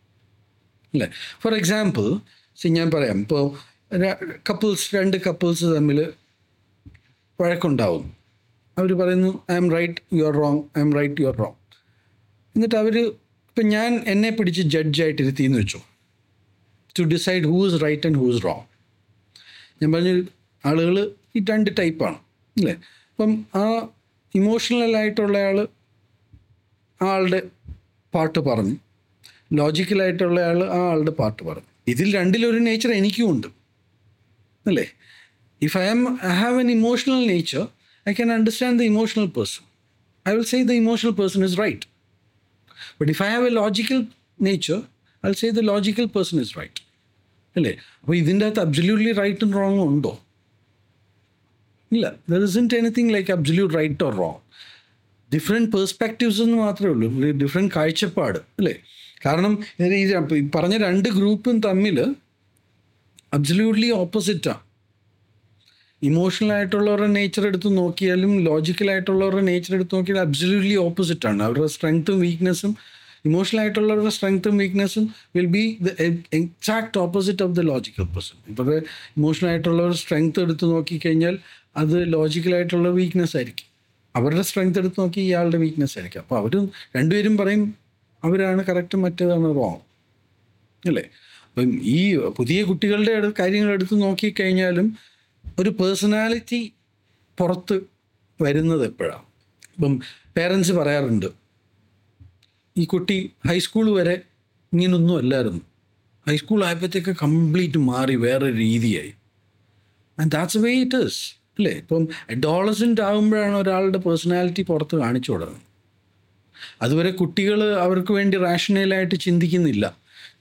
അല്ലേ. ഫോർ എക്സാമ്പിൾ സി ഞാൻ പറയാം, ഇപ്പോൾ couples രണ്ട് couples തമ്മിൽ വഴക്കുണ്ടാവും. അവർ പറയുന്നു I'm right you are wrong, I'm right you are wrong. എന്നിട്ട് അവർ, ഇപ്പം ഞാൻ എന്നെ പിടിച്ച് ജഡ്ജായിട്ട് ഇരുത്തിയെന്ന് വെച്ചു, to decide who is right and who is wrong. ഞാൻ പറഞ്ഞു ആളുകൾ ഈ രണ്ട് ടൈപ്പാണ് അല്ലേ. അപ്പം ആ ഇമോഷണലായിട്ടുള്ള ആൾ ആളുടെ പാട്ട് പറഞ്ഞു, ലോജിക്കലായിട്ടുള്ള ആൾ ആ ആളുടെ പാട്ട് പറഞ്ഞു. ഇതിൽ രണ്ടിലൊരു നേച്ചർ എനിക്കും ഉണ്ട് അല്ലേ. If I am I have an emotional nature, I can understand the emotional person. I will say the emotional person is right. But if I have a logical nature, I'll say the logical person is right. അല്ലേ. അപ്പോൾ ഇതിൻ്റെ അകത്ത് absolutely റൈറ്റും റോങ്ങും ഉണ്ടോ? ഇല്ല. There isn't anything like absolute right or wrong. Different perspectives എന്ന് മാത്രമേ ഉള്ളൂ, ഡിഫറെൻറ്റ് കാഴ്ചപ്പാട് അല്ലേ. കാരണം ഈ പറഞ്ഞ രണ്ട് ഗ്രൂപ്പും തമ്മിൽ അബ്സല്യൂട്ട്ലി ഓപ്പോസിറ്റാണ്. ഇമോഷണൽ ആയിട്ടുള്ളവരുടെ നേച്ചർ എടുത്ത് നോക്കിയാലും ലോജിക്കലായിട്ടുള്ളവരുടെ നേച്ചർ എടുത്ത് നോക്കിയാലും അബ്സല്യൂട്ട്ലി ഓപ്പോസിറ്റാണ്. അവരുടെ സ്ട്രെങ്ത്തും വീക്ക്നെസ്സും, ഇമോഷണൽ ആയിട്ടുള്ളവരുടെ സ്ട്രെങ്ത്തും വീക്ക്നെസ്സും will be the exact opposite of the logical person. ഇപ്പോൾ ഇമോഷണൽ ആയിട്ടുള്ളവരുടെ സ്ട്രെങ്ത്ത് എടുത്ത് നോക്കിക്കഴിഞ്ഞാൽ അത് ലോജിക്കലായിട്ടുള്ള വീക്ക്നെസ് ആയിരിക്കും. അവരുടെ സ്ട്രെങ്ത്ത് എടുത്ത് നോക്കി ഇയാളുടെ വീക്ക്നെസ് ആയിരിക്കും. അപ്പോൾ അവരും രണ്ടുപേരും പറയും അവരാണ് കറക്റ്റ്, മറ്റേതാണ് റോങ് അല്ലേ. അപ്പം ഈ പുതിയ കുട്ടികളുടെ കാര്യങ്ങൾ എടുത്ത് നോക്കിക്കഴിഞ്ഞാലും ഒരു പേഴ്സണാലിറ്റി പുറത്ത് വരുന്നത് എപ്പോഴാണ്? ഇപ്പം പേരൻസ് പറയാറുണ്ട് ഈ കുട്ടി ഹൈസ്കൂൾ വരെ ഇങ്ങനൊന്നും അല്ലായിരുന്നു, ഹൈസ്കൂൾ ആയപ്പോഴത്തേക്ക് കംപ്ലീറ്റ് മാറി വേറെ രീതിയായി. And that's way it is അല്ലേ. ഇപ്പം അഡോളസൻ്റ് ആകുമ്പോഴാണ് ഒരാളുടെ പേഴ്സണാലിറ്റി പുറത്ത് കാണിച്ചു തുടങ്ങുന്നത്. അതുവരെ കുട്ടികൾ അവർക്ക് വേണ്ടി റാഷണലായിട്ട് ചിന്തിക്കുന്നില്ല.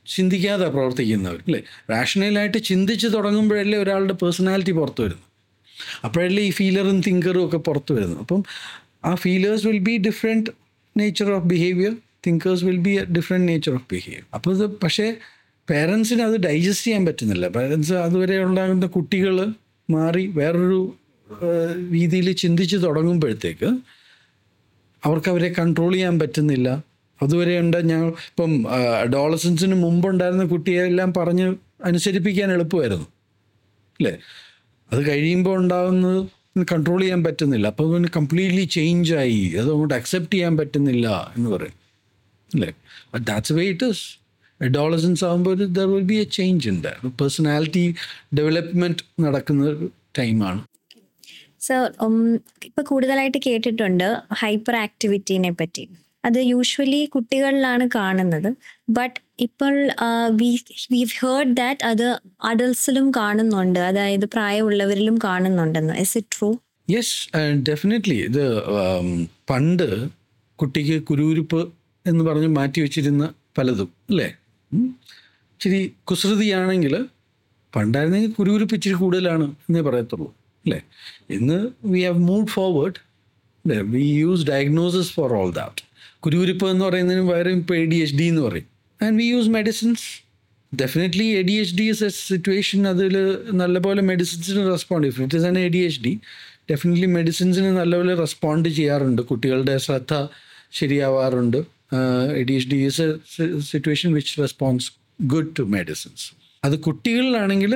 ചിന്തിക്കാതെ പ്രവർത്തിക്കുന്നവർ അല്ലേ. റാഷണലായിട്ട് ചിന്തിച്ച് തുടങ്ങുമ്പോഴല്ലേ ഒരാളുടെ പേഴ്സണാലിറ്റി പുറത്തു വരുന്നു. അപ്പോഴല്ലേ ഈ ഫീലറും തിങ്കറും ഒക്കെ പുറത്തു വരുന്നു. അപ്പം ആ feelers will be different nature of behaviour, thinkers will be a different nature of behaviour. അപ്പോൾ ഇത് പക്ഷേ പേരൻസിന് അത് ഡൈജസ്റ്റ് ചെയ്യാൻ പറ്റുന്നില്ല. പേരൻസ് അതുവരെ ഉണ്ടാകുന്ന കുട്ടികൾ മാറി വേറൊരു രീതിയിൽ ചിന്തിച്ച് തുടങ്ങുമ്പോഴത്തേക്ക് അവർക്ക് അവരെ കൺട്രോൾ ചെയ്യാൻ പറ്റുന്നില്ല. അതുവരെ ഉണ്ട് ഞാൻ ഇപ്പം അഡോളസൻസിന് മുമ്പുണ്ടായിരുന്ന കുട്ടിയെല്ലാം പറഞ്ഞ് അനുസരിപ്പിക്കാൻ എളുപ്പമായിരുന്നു അല്ലേ. അത് കഴിയുമ്പോൾ ഉണ്ടാകുന്നത് കൺട്രോൾ ചെയ്യാൻ പറ്റുന്നില്ല. അപ്പോൾ പിന്നെ കംപ്ലീറ്റ്ലി ചേഞ്ചായി, അതുകൊണ്ട് അക്സെപ്റ്റ് ചെയ്യാൻ പറ്റുന്നില്ല എന്ന് പറയും അല്ലേ. But that's way it is. Adolescence ആകുമ്പോൾ there will be a change in that. Personality development നടക്കുന്ന ടൈമാണ്. സോ ഇപ്പം കൂടുതലായിട്ട് കേട്ടിട്ടുണ്ട് ഹൈപ്പർ ആക്ടിവിറ്റീനെ പറ്റി. അത് യൂഷ്വലി കുട്ടികളിലാണ് കാണുന്നത്. ബട്ട് ഇപ്പോൾ വി വീവ് ഹേർഡ് ദാറ്റ് അത് അഡൾട്ട്സിലും കാണുന്നുണ്ട്, അതായത് പ്രായമുള്ളവരിലും കാണുന്നുണ്ടെന്ന്. Is it true? Yes, definitely. ഇത് പണ്ട് കുട്ടിക്ക് കുരുകുരുപ്പ് എന്ന് പറഞ്ഞ് മാറ്റി വെച്ചിരുന്ന പലതും അല്ലേ, ഇച്ചിരി കുസൃതിയാണെങ്കിൽ പണ്ടായിരുന്നെങ്കിൽ കുരുകുരുപ്പ് ഇച്ചിരി കൂടുതലാണ് എന്നേ പറയത്തുള്ളൂ അല്ലേ. ഇന്ന് വി ഹാവ് മൂവ് ഫോർവേഡ് അല്ലേ. We use diagnosis for all that. കുരുകുരുപ്പ് എന്ന് പറയുന്നതിന് പകരം ഇപ്പോൾ എ ഡി എച്ച് ഡി എന്ന് പറയും. And we use medicines. Definitely A D H D is a situation. അതിൽ നല്ലപോലെ മെഡിസിൻസിന് റെസ്പോണ്ട് ചെയ്യും. It is an A D H D, definitely മെഡിസിൻസിന് നല്ലപോലെ റെസ്പോണ്ട് ചെയ്യാറുണ്ട്. കുട്ടികളുടെ ശ്രദ്ധ ശരിയാവാറുണ്ട്. A D H D is a situation which response good to medicines. അത് കുട്ടികളിലാണെങ്കിൽ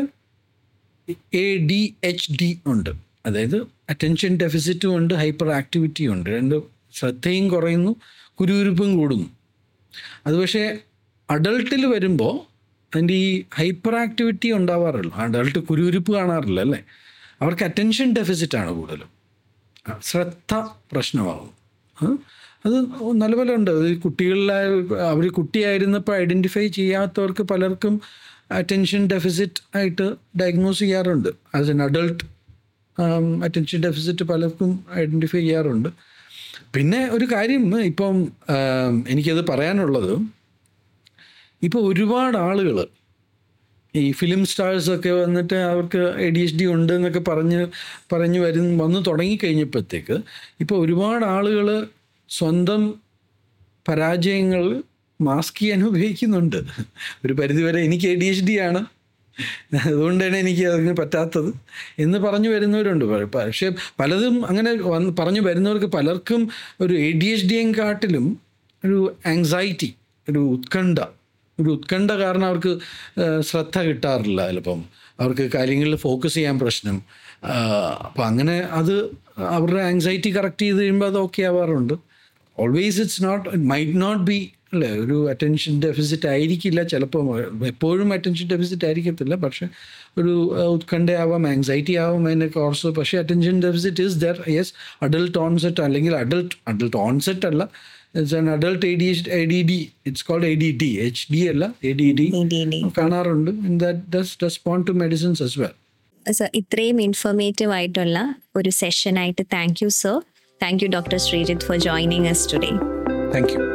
എ ഡി എച്ച് ഡി ഉണ്ട്, അതായത് അറ്റൻഷൻ ഡെഫിസിറ്റും ഉണ്ട്, ഹൈപ്പർ ആക്ടിവിറ്റിയും ഉണ്ട്. രണ്ട് ശ്രദ്ധയും കുറയുന്നു, കുരുകുരുപ്പും കൂടുന്നു. അത് പക്ഷേ അഡൾട്ടിൽ വരുമ്പോൾ അതിൻ്റെ ഈ ഹൈപ്പർ ആക്ടിവിറ്റി ഉണ്ടാവാറുള്ളൂ. അഡൾട്ട് കുരുകുരുപ്പ് കാണാറില്ല അല്ലേ. അവർക്ക് അറ്റൻഷൻ ഡെഫിസിറ്റാണ് കൂടുതലും, ശ്രദ്ധ പ്രശ്നമാകും. അത് നല്ലപോലെ ഉണ്ട്. അത് കുട്ടികളിലെ അവർ കുട്ടിയായിരുന്നപ്പോൾ ഐഡൻറ്റിഫൈ ചെയ്യാത്തവർക്ക് പലർക്കും അറ്റൻഷൻ ഡെഫിസിറ്റ് ആയിട്ട് ഡയഗ്നോസ് ചെയ്യാറുണ്ട്. As an adult attention deficit പലർക്കും ഐഡൻറ്റിഫൈ ചെയ്യാറുണ്ട്. പിന്നെ ഒരു കാര്യം ഇപ്പം എനിക്കത് പറയാനുള്ളത്, ഇപ്പോൾ ഒരുപാട് ആളുകൾ ഈ ഫിലിം സ്റ്റാർസൊക്കെ വന്നിട്ട് അവർക്ക് എ ഡി എച്ച് ഡി ഉണ്ട് എന്നൊക്കെ പറഞ്ഞ് പറഞ്ഞ് വരും വന്ന് തുടങ്ങിക്കഴിഞ്ഞപ്പോഴത്തേക്ക് ഇപ്പോൾ ഒരുപാട് ആളുകൾ സ്വന്തം പരാജയങ്ങൾ മാസ്ക് ചെയ്യാൻ ഉപയോഗിക്കുന്നുണ്ട്. ഒരു പരിധിവരെ എനിക്ക് എ ഡി എച്ച് ഡി ആണ്, അതുകൊണ്ടാണ് എനിക്ക് അതിന് പറ്റാത്തത് എന്ന് പറഞ്ഞു വരുന്നവരുണ്ട്. പക്ഷേ പലതും അങ്ങനെ വന്ന് പറഞ്ഞു വരുന്നവർക്ക് പലർക്കും ഒരു എ ഡി എച്ച് ഡിയും കാട്ടിലും ഒരു ആങ്സൈറ്റി, ഒരു ഉത്കണ്ഠ ഒരു ഉത്കണ്ഠ കാരണം അവർക്ക് ശ്രദ്ധ കിട്ടാറില്ല. ചിലപ്പം അവർക്ക് കാര്യങ്ങളിൽ ഫോക്കസ് ചെയ്യാൻ പ്രശ്നം. അപ്പം അങ്ങനെ അത് അവരുടെ ആങ്സൈറ്റി കറക്റ്റ് ചെയ്ത് കഴിയുമ്പോൾ അത് ഓക്കെ ആവാറുണ്ട്. Always it's not, it might not be അല്ലേ, ഒരു അറ്റൻഷൻ ഡെഫിസിറ്റ് ആയിരിക്കില്ല ചിലപ്പോൾ, എപ്പോഴും അറ്റൻഷൻ ഡെഫിസിറ്റ് ആയിരിക്കത്തില്ല. പക്ഷേ ഒരു ഉത്കണ്ഠയാവാം, ആങ്സൈറ്റി ആവാം അതിൻ്റെ കോഴ്സ്. പക്ഷേ attention deficit is there. Yes, adult onset അല്ലെങ്കിൽ അഡൾട്ട് അഡൾട്ട് ഓൺസെറ്റ് അല്ല, it's an adult A D H A D D, it's called A D D, H D അല്ല, എ ഡി ഡി കാണാറുണ്ട്. That does respond to medicines as well. Sir, ഇത്രയും informative ആയിട്ടുള്ള ഒരു സെഷനായിട്ട് thank you sir. Thank you doctor Sreejith for joining us today. Thank you.